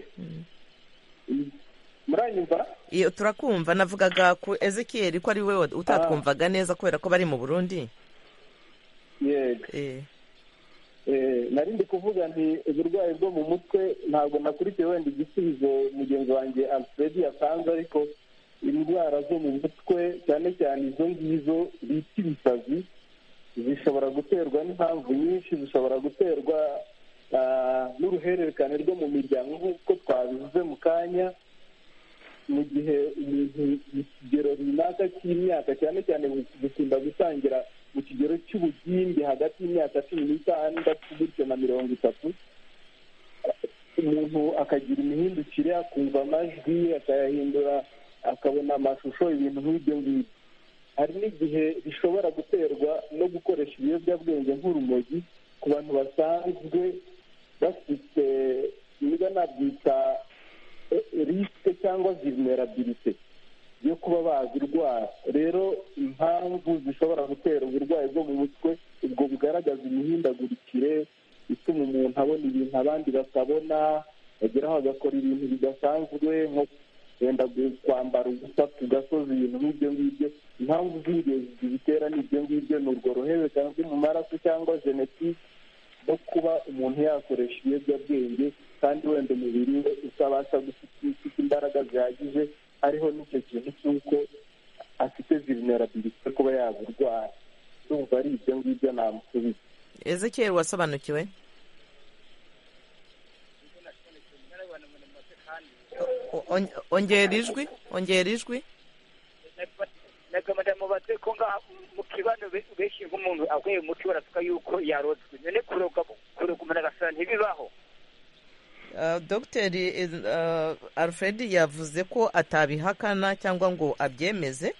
muranyumva? Iyo turakumva. Navugaga ku Ezekiel ko ari we utatwumvaga neza kubera ko bari mu Burundi. Yego. Eh. Eh, nari ndi kuvuga nti uburwayi bwo mu mutwe ntabwo nakurikiye wenda igisubizo mugenzi wanjye Alfred yasanze, ariko indwara zo mu mutwe cyane cyane izo ngizo bita ibisazi zishobora guterwa n'impamvu nyinshi. Zishobora guterwa n'uruhererekane rwo mu miryango nk'uko twabivuze mu kanya, mu gihe umuntu mu kigero runaka cy'imyaka, cyane cyane gukunda gutangira mu kigero cy'ubugimbi hagati y'imyaka cumi n'itandatu gutyo na mirongo itatu, umuntu akagira imihindukire, akumva amajwi akayahindura, akabona amashusho, ibintu nk'ibyo ngibyo. Hari n'igihe bishobora guterwa no gukoresha ibiyobyabwenge nk'urumogi ku bantu basanzwe bafite, niba nabyita risike cyangwa vulnerabilite. yo kuba bazirwara. Rero impamvu zishobora gutera uburwayi bwo mu mutwe ubwo bugaragaza imihindagurikire ituma umuntu abona ibintu abandi batabona, ageraho agakora ibintu bidasanzwe nko wenda kwambara ubusa ku gasozi, ibintu nk'ibyo ngibyo. Impamvu z'ingenzi zibitera ni ibyo ngibyo, ni urwo ruhererekane rwo mu maraso cyangwa genetike no kuba umuntu yakoresha ibiyobyabwenge kandi wenda umubiri we utabasha gufite imbaraga zihagije. Hariho n'icyo kintu cy'uko afite vulnerability kuba yaburwara. Ndumva ari ibyo ngibyo namusubiza. Ezekiel, wasobanukiwe? Ongera ijwi, ongera ijwi. nagamada mubaze ko nga mu kibano benshi nk'umuntu agwaye umuti barasuka yuko yarotswe, none kuroga kuroga umuntu agasara ntibibaho. Dr Alfred yavuze ko atabihakana cyangwa ngo abyemeze.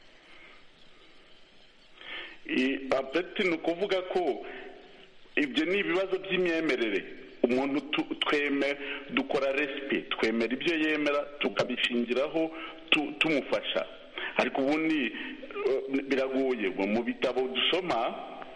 apeti ni ukuvuga ko ibyo ni ibibazo by'imyemerere. Umuntu tweme dukora resipe, twemera ibyo yemera tukabishingiraho tumufasha. Ariko ubundi biragoye mu bitabo dusoma,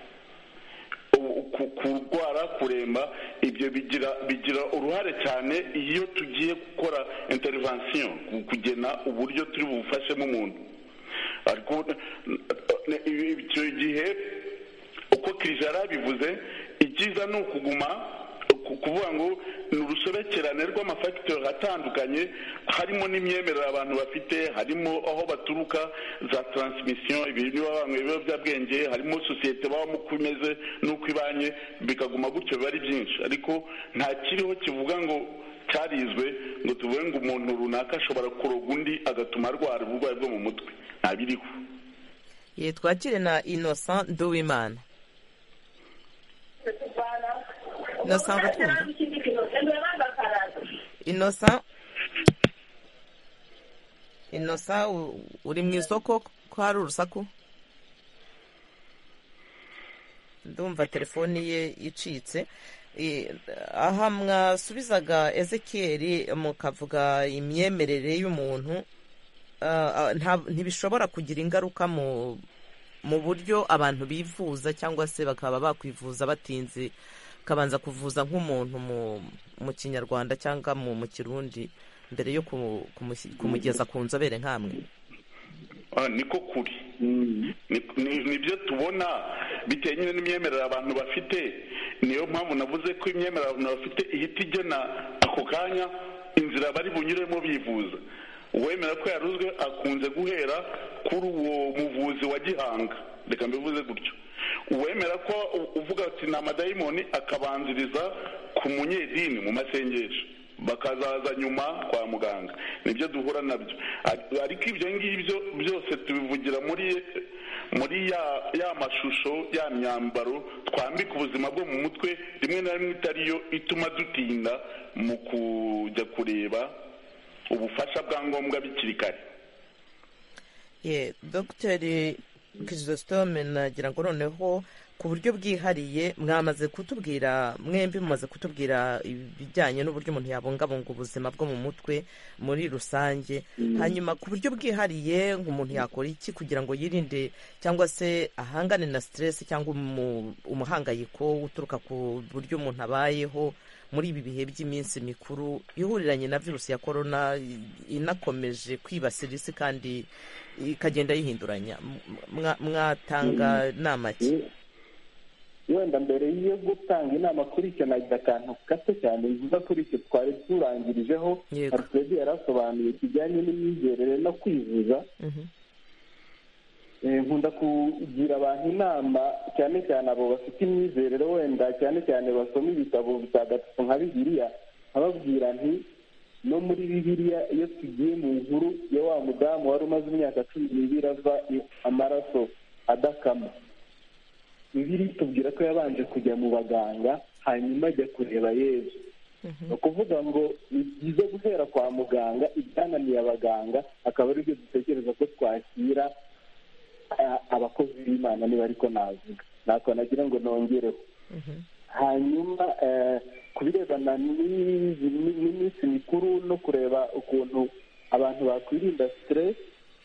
kurwara kuremba ibyo bigira bigira uruhare cyane iyo tugiye gukora intervention, kugena uburyo turi bufashemo umuntu. Ariko icyo gihe uko Kijara bivuze, icyiza ni ukuguma kuvuga ngo ni urusobekerane rw'amafagiteri atandukanye, harimo n'imyemerere abantu bafite, harimo aho baturuka, za transmission, ibintu bamwe ibiyobyabwenge, harimo sosiyete babamo uko imeze n'uko ibanye, bikaguma gutyo biba ari byinshi. Ariko nta kiriho kivuga ngo cyarizwe ngo tuvuge ngo umuntu runaka ashobora kuroga undi agatuma arwara uburwayi bwo mu mutwe. Ntabiriho. Ye twakire na Innocent Nduwimana. Innocent batwumva? Innocent Innocent uri mu isoko ko hari urusaku? Ndumva telefoni ye icitse. Aha mwasubizaga Ezekiel mukavuga imyemerere y'umuntu ntibishobora kugira ingaruka mu mu buryo abantu bivuza cyangwa se bakaba bakwivuza batinze, kabanza kuvuza nk'umuntu mu Kinyarwanda cyangwa mu Kirundi mbere yo kumugeza ku nzobere nk'amwe. Niko kuri, nibyo tubona bitewe n'imyemerere abantu bafite. Niyo mpamvu navuze ko imyemerere abantu bafite ihita igena ako kanya inzira bari bunyuremo bivuza. Uwemera ko yaruzwe akunze guhera kuri uwo muvuzi wa gihanga, reka mbivuze gutyo. Uwemera ko uvuga ati ni amadayimoni akabanziriza ku munyedini mu masengesho, bakazaza nyuma kwa muganga. Nibyo duhura nabyo. Ariko ibyo ngibyo byose tubivugira muri muri ya ya mashusho, ya myambaro twambika ubuzima bwo mu mutwe, rimwe na rimwe itariyo ituma dutinda mu kujya kureba ubufasha bwa ngombwa bikiri kare. Ye Dr Chrysostome, nagira ngo noneho ku buryo bwihariye mwamaze kutubwira, mwembi mumaze kutubwira ibijyanye n'uburyo umuntu yabungabunga ubuzima bwo mu mutwe muri rusange. Hanyuma ku buryo bwihariye nk'umuntu yakora iki kugira ngo yirinde cyangwa se ahangane na stress cyangwa umuhangayiko uturuka ku buryo umuntu abayeho muri ibi bihe by'iminsi mikuru ihuriranye na virusi ya corona inakomeje kwibasira isi kandi ikagenda yihinduranya? Mwatanga nama ki? Wenda mbere yo gutanga inama kuri icyo nagira akantu gato cyane bivuga kuri icyo twari turangirijeho. Alfred yarasobanuye kijyanye n'imyizerere no kwivuza. Nkunda kugira abantu inama cyane cyane abo bafite imyizerere, wenda cyane cyane basoma ibitabo bitagatifu nka Bibiliya, ababwira nti no muri Bibiliya iyo tugiye mu nkuru ya wa mudamu wari umaze imyaka cumi n'ibiri ava amaraso adakama, Bibiliya itubwira ko yabanje kujya mu baganga hanyuma ajya kureba Yesu. ni ukuvuga ngo ni byiza guhera kwa muganga, ibyananiye abaganga akaba ari byo dutekereza ko twakira abakozi b'Imana, niba ariko navuga ntako nagira ngo nongereho. Hanyuma ku birebana n'iminsi mikuru no kureba ukuntu abantu bakwirinda stress,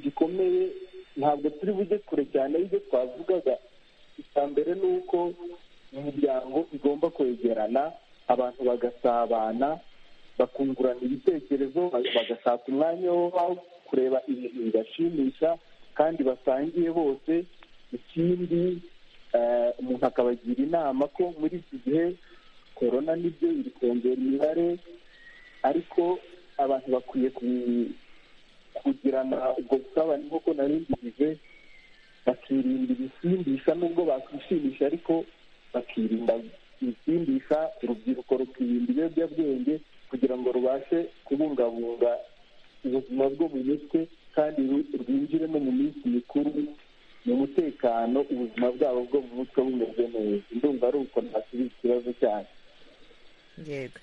gikomeye ntabwo turi bujye kure cyane y'ibyo twavugaga. icya mbere ni uko imiryango igomba kwegerana, abantu bagasabana, bakungurana ibitekerezo, bagashaka umwanya wo kureba ibintu bibashimisha kandi basangiye bose. ikindi umuntu akabagira inama ko muri iki gihe korona nibyo iri kongera imibare, ariko abantu bakwiye kugirana ubwo busabane nk'uko nari mbivuze, bakirinda ibisindisha nubwo bakwishimisha, ariko bakirinda ibisindisha, urubyiruko rukirinda ibiyobyabwenge kugira ngo rubashe kubungabunga ubuzima bwo mu mutwe kandi rwinjire no mu minsi mikuru mu mutekano, ubuzima bwabo bwo mu mutwe bumeze neza. ndumva ari uko ntasubiza ikibazo cyane. yego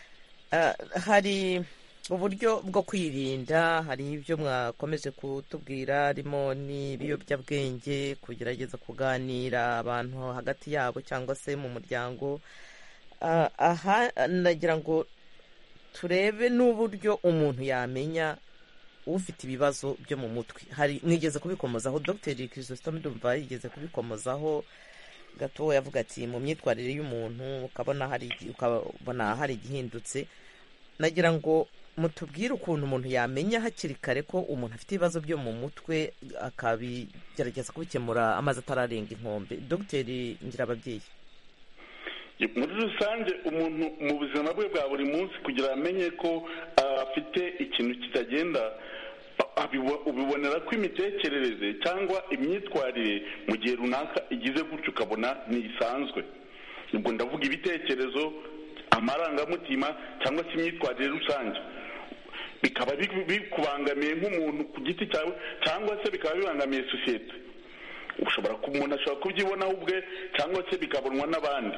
hari uburyo bwo kwirinda, hari ibyo mwakomeje kutubwira, harimo n'ibiyobyabwenge, kugerageza kuganira abantu hagati yabo cyangwa se mu muryango. aha nagira ngo turebe n'uburyo umuntu yamenya ufite ibibazo byo mu mutwe. hari mwigeze kubikomozaho, Dr Chrysostome ndumva yigeze kubikomozaho gato, yavuga ati mu myitwarire y'umuntu ukabona hari ukabona hari igihindutse. nagira ngo mutubwire ukuntu umuntu yamenya hakiri kare ko umuntu afite ibibazo byo mu mutwe, akabigerageza kubikemura amazi atararenga inkombe. Dr Ngirababyeyi. muri rusange umuntu mu buzima bwe bwa buri munsi kugira amenye ko afite ikintu kitagenda, ubibonera ko imitekerereze cyangwa imyitwarire mu gihe runaka igize gutyo ukabona ntisanzwe. ubwo ndavuga ibitekerezo, amarangamutima cyangwa se imyitwarire rusange, bikaba bikubangamiye nk'umuntu ku giti cyawe cyangwa se bikaba bibangamiye sosiyete. ushobora umuntu ashobora kubyibonaho ubwe cyangwa se bikabonwa n'abandi.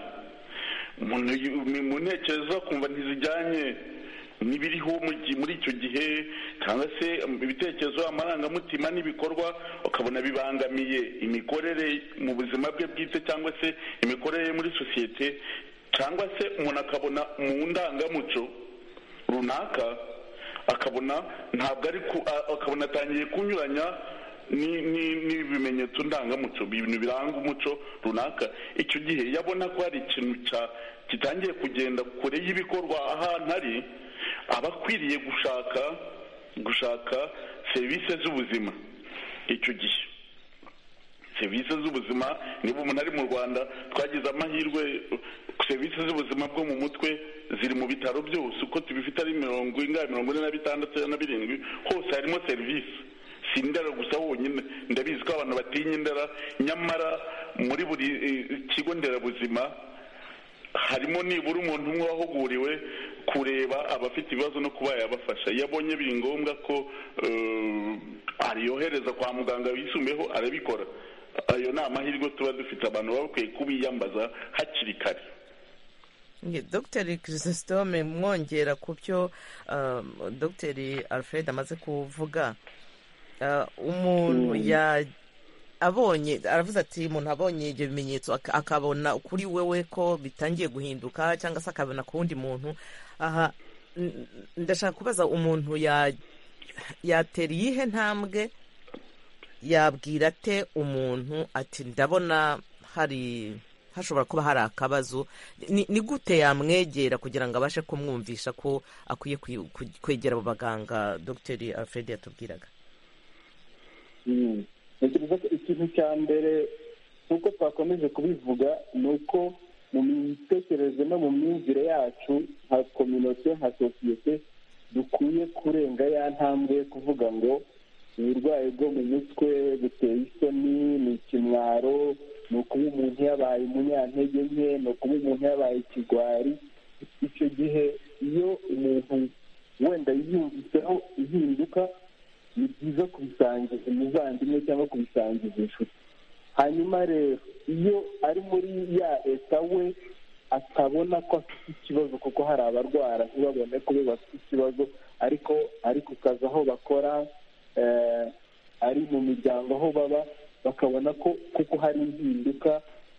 mu ntekerezo kumva ntizijyanye n'ibiriho muri icyo gihe, cyangwa se ibitekerezo, amarangamutima n'ibikorwa ukabona bibangamiye imikorere mu buzima bwe bwite cyangwa se imikorere muri sosiyete, cyangwa se umuntu akabona mu ndangamuco runaka akabona ntabwo ari akabona atangiye kunyuranya n'ibimenyetso ndangamuco, ibintu biranga umuco runaka. icyo gihe yabona ko hari ikintu kitangiye kugenda kure y'ibikorwa ahantu ari, aba akwiriye gushaka gushaka serivisi z'ubuzima. icyo gihe serivisi z'ubuzima, niba umuntu ari mu Rwanda, twagize amahirwe serivisi z'ubuzima bwo mu mutwe ziri mu bitaro byose uko tubifite ari mirongo ingahe mirongo ine na bitandatu na birindwi, hose harimo serivisi. si indera gusa honyine, ndabizi ko abantu batinya indera, nyamara muri buri kigo nderabuzima harimo nibura umuntu umwe wahuguriwe kureba abafite ibibazo no kuba yabafasha. iyo abonye biri ngombwa ko ariyohereza kwa muganga wisumbuyeho arabikora. ayo ni amahirwe tuba dufite, abantu baba bakwiye kubiyambaza hakiri kare. Dr Chrysostome, mwongera ku byo Dr Alfred amaze kuvuga, umuntu abonye aravuze ati umuntu abonye ibyo bimenyetso akabona kuri wewe ko bitangiye guhinduka cyangwa se akabona ku wundi muntu. aha ndashaka kubaza, umuntu yatera iyihe ntambwe, yabwira ate umuntu ati ndabona hari hashobora kuba hari akabazo, ni gute yamwegera kugira ngo abashe kumwumvisha ko akwiye kwegera abo baganga Dr Alfred yatubwiraga? ikintu cya mbere nk'uko twakomeje kubivuga ni uko mu mitekerereze no mu myumvire yacu nka kominote, nka sosiyete, dukwiye kurenga ya ntambwe yo kuvuga ngo uburwayi bwo mu mutwe buteye isoni, ni ikimwaro, ni ukuba umuntu yabaye umunyantege nke, ni ukuba umuntu yabaye ikigwari. icyo gihe iyo umuntu wenda yiyumviseho impinduka, ni byiza kubisangiza umuvandimwe cyangwa kubisangiza inshuti. hanyuma rero iyo ari muri ya leta we atabona ko afite ikibazo, kuko hari abarwara ntibabone ko bafite ikibazo, ariko ari ku kazi aho bakora, ari mu miryango aho baba, bakabona ko kuko hari impinduka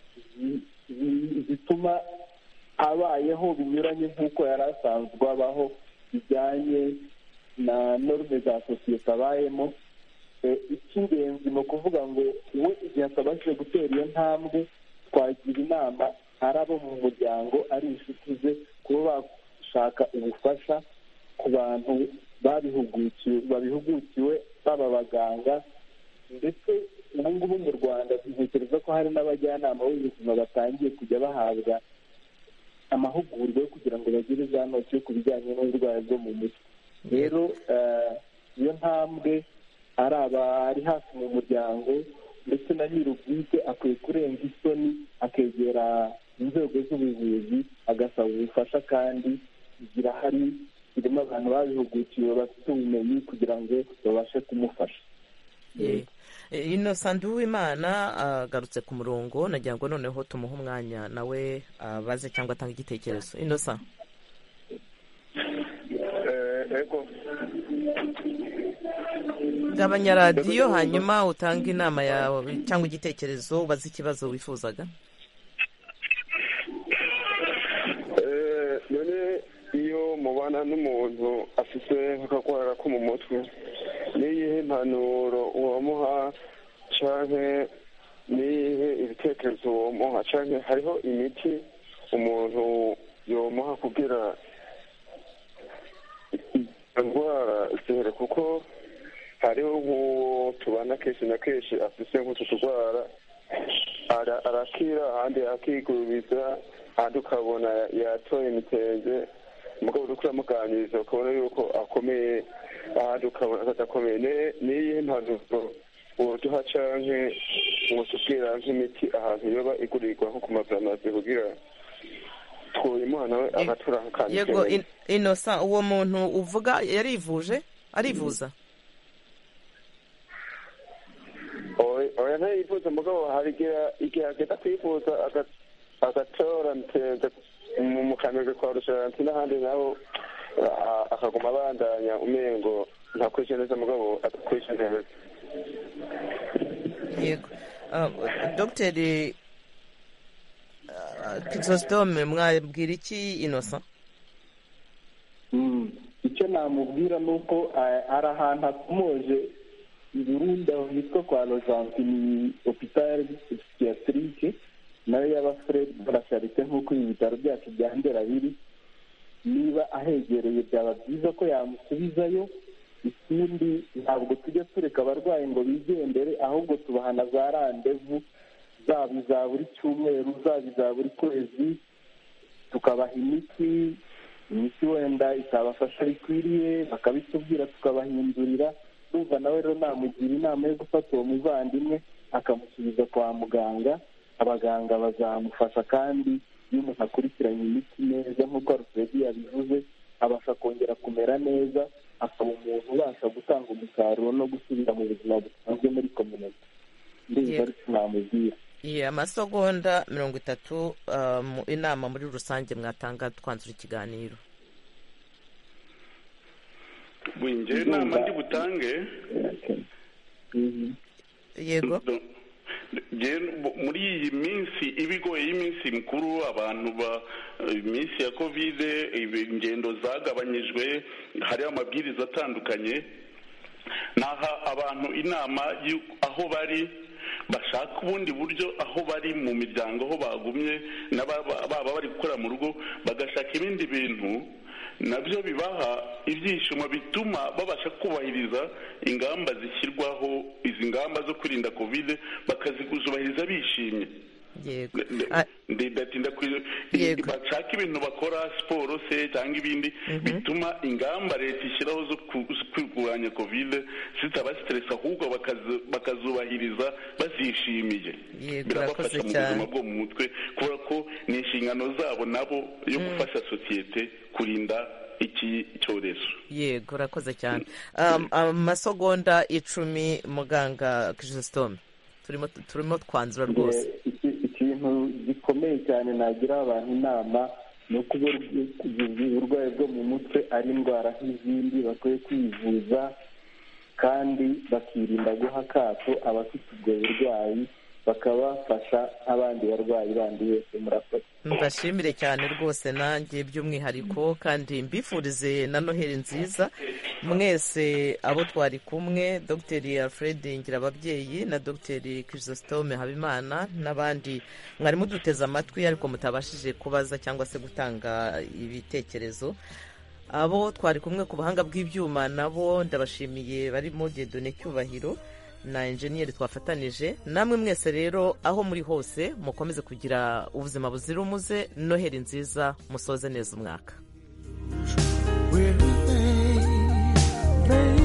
zituma abayeho binyuranye nk'uko yari asanzwe abaho, bijyanye na norme za sosiyete abayemo, icy'ingenzi ni ukuvuga ngo we igihe atabashije gutera iyo ntambwe twagira inama ari abo mu muryango ari inshuti ze kuba bashaka ubufasha ku bantu babihugukiwe babihugukiwe baba abaganga ndetse ubu ngubu mu rwanda dutekereza ko hari n'abajyanama b'ubuzima batangiye kujya bahabwa amahugurwa yo kugira ngo bagire za noti ku bijyanye n'uburwayi bwo mu mutwe rero iyo ntambwe ari abari hafi mu muryango ndetse na nyir'ubwite akwiye kurenga isoni akegera inzego z'ubuvuzi agasaba ubufasha kandi igira hari irimo abantu babihugukiwe bafite ubumenyi kugira ngo babashe kumufasha. Innocent Uwimana agarutse ku murongo nagira ngo noneho tumuhe umwanya nawe abaze cyangwa atanga igitekerezo. Innocent ego gabanya radiyo hanyuma utanga inama yawe cyangwa igitekerezo ubaze ikibazo wifuzaga. none iyo mubana n'umuntu afite nk'akarwara ko mu mutwe niyihe impanuro uwamuha canke niyihe ibitekerezo uwamuha canke hariho imiti umuntu yomuha kugira indwara zihere kuko hariho nk'uwo tubana kenshi na kenshi afise nk'utu turwara arakira ahandi akigubiza ahandi ukabona yatoye imitenge mugabo uriko uramuganiriza ukabona yuko akomeye ahandi ukabona adakomeye niyihe impanuro woduha canke wotubwira nk'imiti ahantu yoba igurirwa nko ku mafarumasi kugira twoyimuha nawe agatura nk'akantu yego Innocent uwo muntu uvuga yarivuje arivuza oya ntayivuza mugabo hari igihe agenda kwivuza agatora mitende mu kameze kwa rusharanti n'ahandi naho akaguma abandanya umengo ntakoresha neza mugabo adakoresha neza. Yego dogiteri Chrysostome mwabwira iki Innocent? icyo namubwira ni uko hari ahantu akomoje i Burundi aho hitwa kwa Rojanti ni hopitale psychiatrique nayo yaba Fred de la Charite nk'uko ibi bitaro byacu bya Ndera biri niba ahegereye byaba byiza ko yamusubizayo. Ikindi ntabwo tujya tureka abarwayi ngo bigendere ahubwo tubahana za randevu zaba iza buri cyumweru zaba iza buri kwezi tukabaha imiti imiti wenda ikabafasha bikwiriye bakabitubwira tukabahindurira. Ndumva nawe rero namugira inama yo gufata uwo muvandimwe akamusubiza kwa muganga abaganga bazamufasha kandi iyo umuntu akurikiranye imiti neza nk'uko Alfred yabivuze abasha kongera kumera neza akaba umuntu ubasha gutanga umusaruro no gusubira mu buzima busanzwe muri community. Ndumva ari tunamubwira iya amasegonda mirongo itatu inama muri rusange mwatanga twanzura ikiganiro. Winjye inama ndi butange yego muri iyi minsi ibigoye y'iminsi mikuru abantu ba iminsi ya kovide ingendo zagabanyijwe hari amabwiriza atandukanye naha abantu inama aho bari bashaka ubundi buryo aho bari mu miryango aho bagumye baba bari gukora mu rugo bagashaka ibindi bintu nabyo bibaha ibyishimo bituma babasha kubahiriza ingamba zishyirwaho izi ngamba zo kwirinda kovide bakazikuzubahiriza bishimye. ndatinda bashaka ibintu bakora siporo se cyangwa ibindi bituma ingamba leta ishyiraho zo kurwanya kovide zitaba stress ahubwo bakazubahiriza bazishimiye. Birabafasha mu buzima bwo mu mutwe kubera ko ni inshingano zabo nabo yo gufasha sosiyete kurinda iki cyorezo. Yego urakoze cyane. Amasegonda icumi muganga Chrysostome turimo turimo twanzura rwose. Ikintu gikomeye cyane nagira abantu inama ni uko uburwayi bwo mu mutwe ari indwara nk'izindi bakwiye kwivuza kandi bakirinda guha akato abafite ubwo burwayi bakabafasha nk'abandi barwayi bandi bose. Murakoze. mbashimire cyane rwose nanjye by'umwihariko, kandi mbifurize na noheli nziza mwese abo twari kumwe, dogiteri Alfred Ngirababyeyi na dogiteri Chrysostome Habimana n'abandi mwari muduteze amatwi ariko mutabashije kubaza cyangwa se gutanga ibitekerezo. Abo twari kumwe ku buhanga bw'ibyuma nabo ndabashimiye, barimo Dieudonné Cyubahiro na enjeniyeri twafatanije. Namwe mwese rero aho muri hose mukomeze kugira ubuzima buzira umuze, noheli nziza, musoze neza umwaka. Baby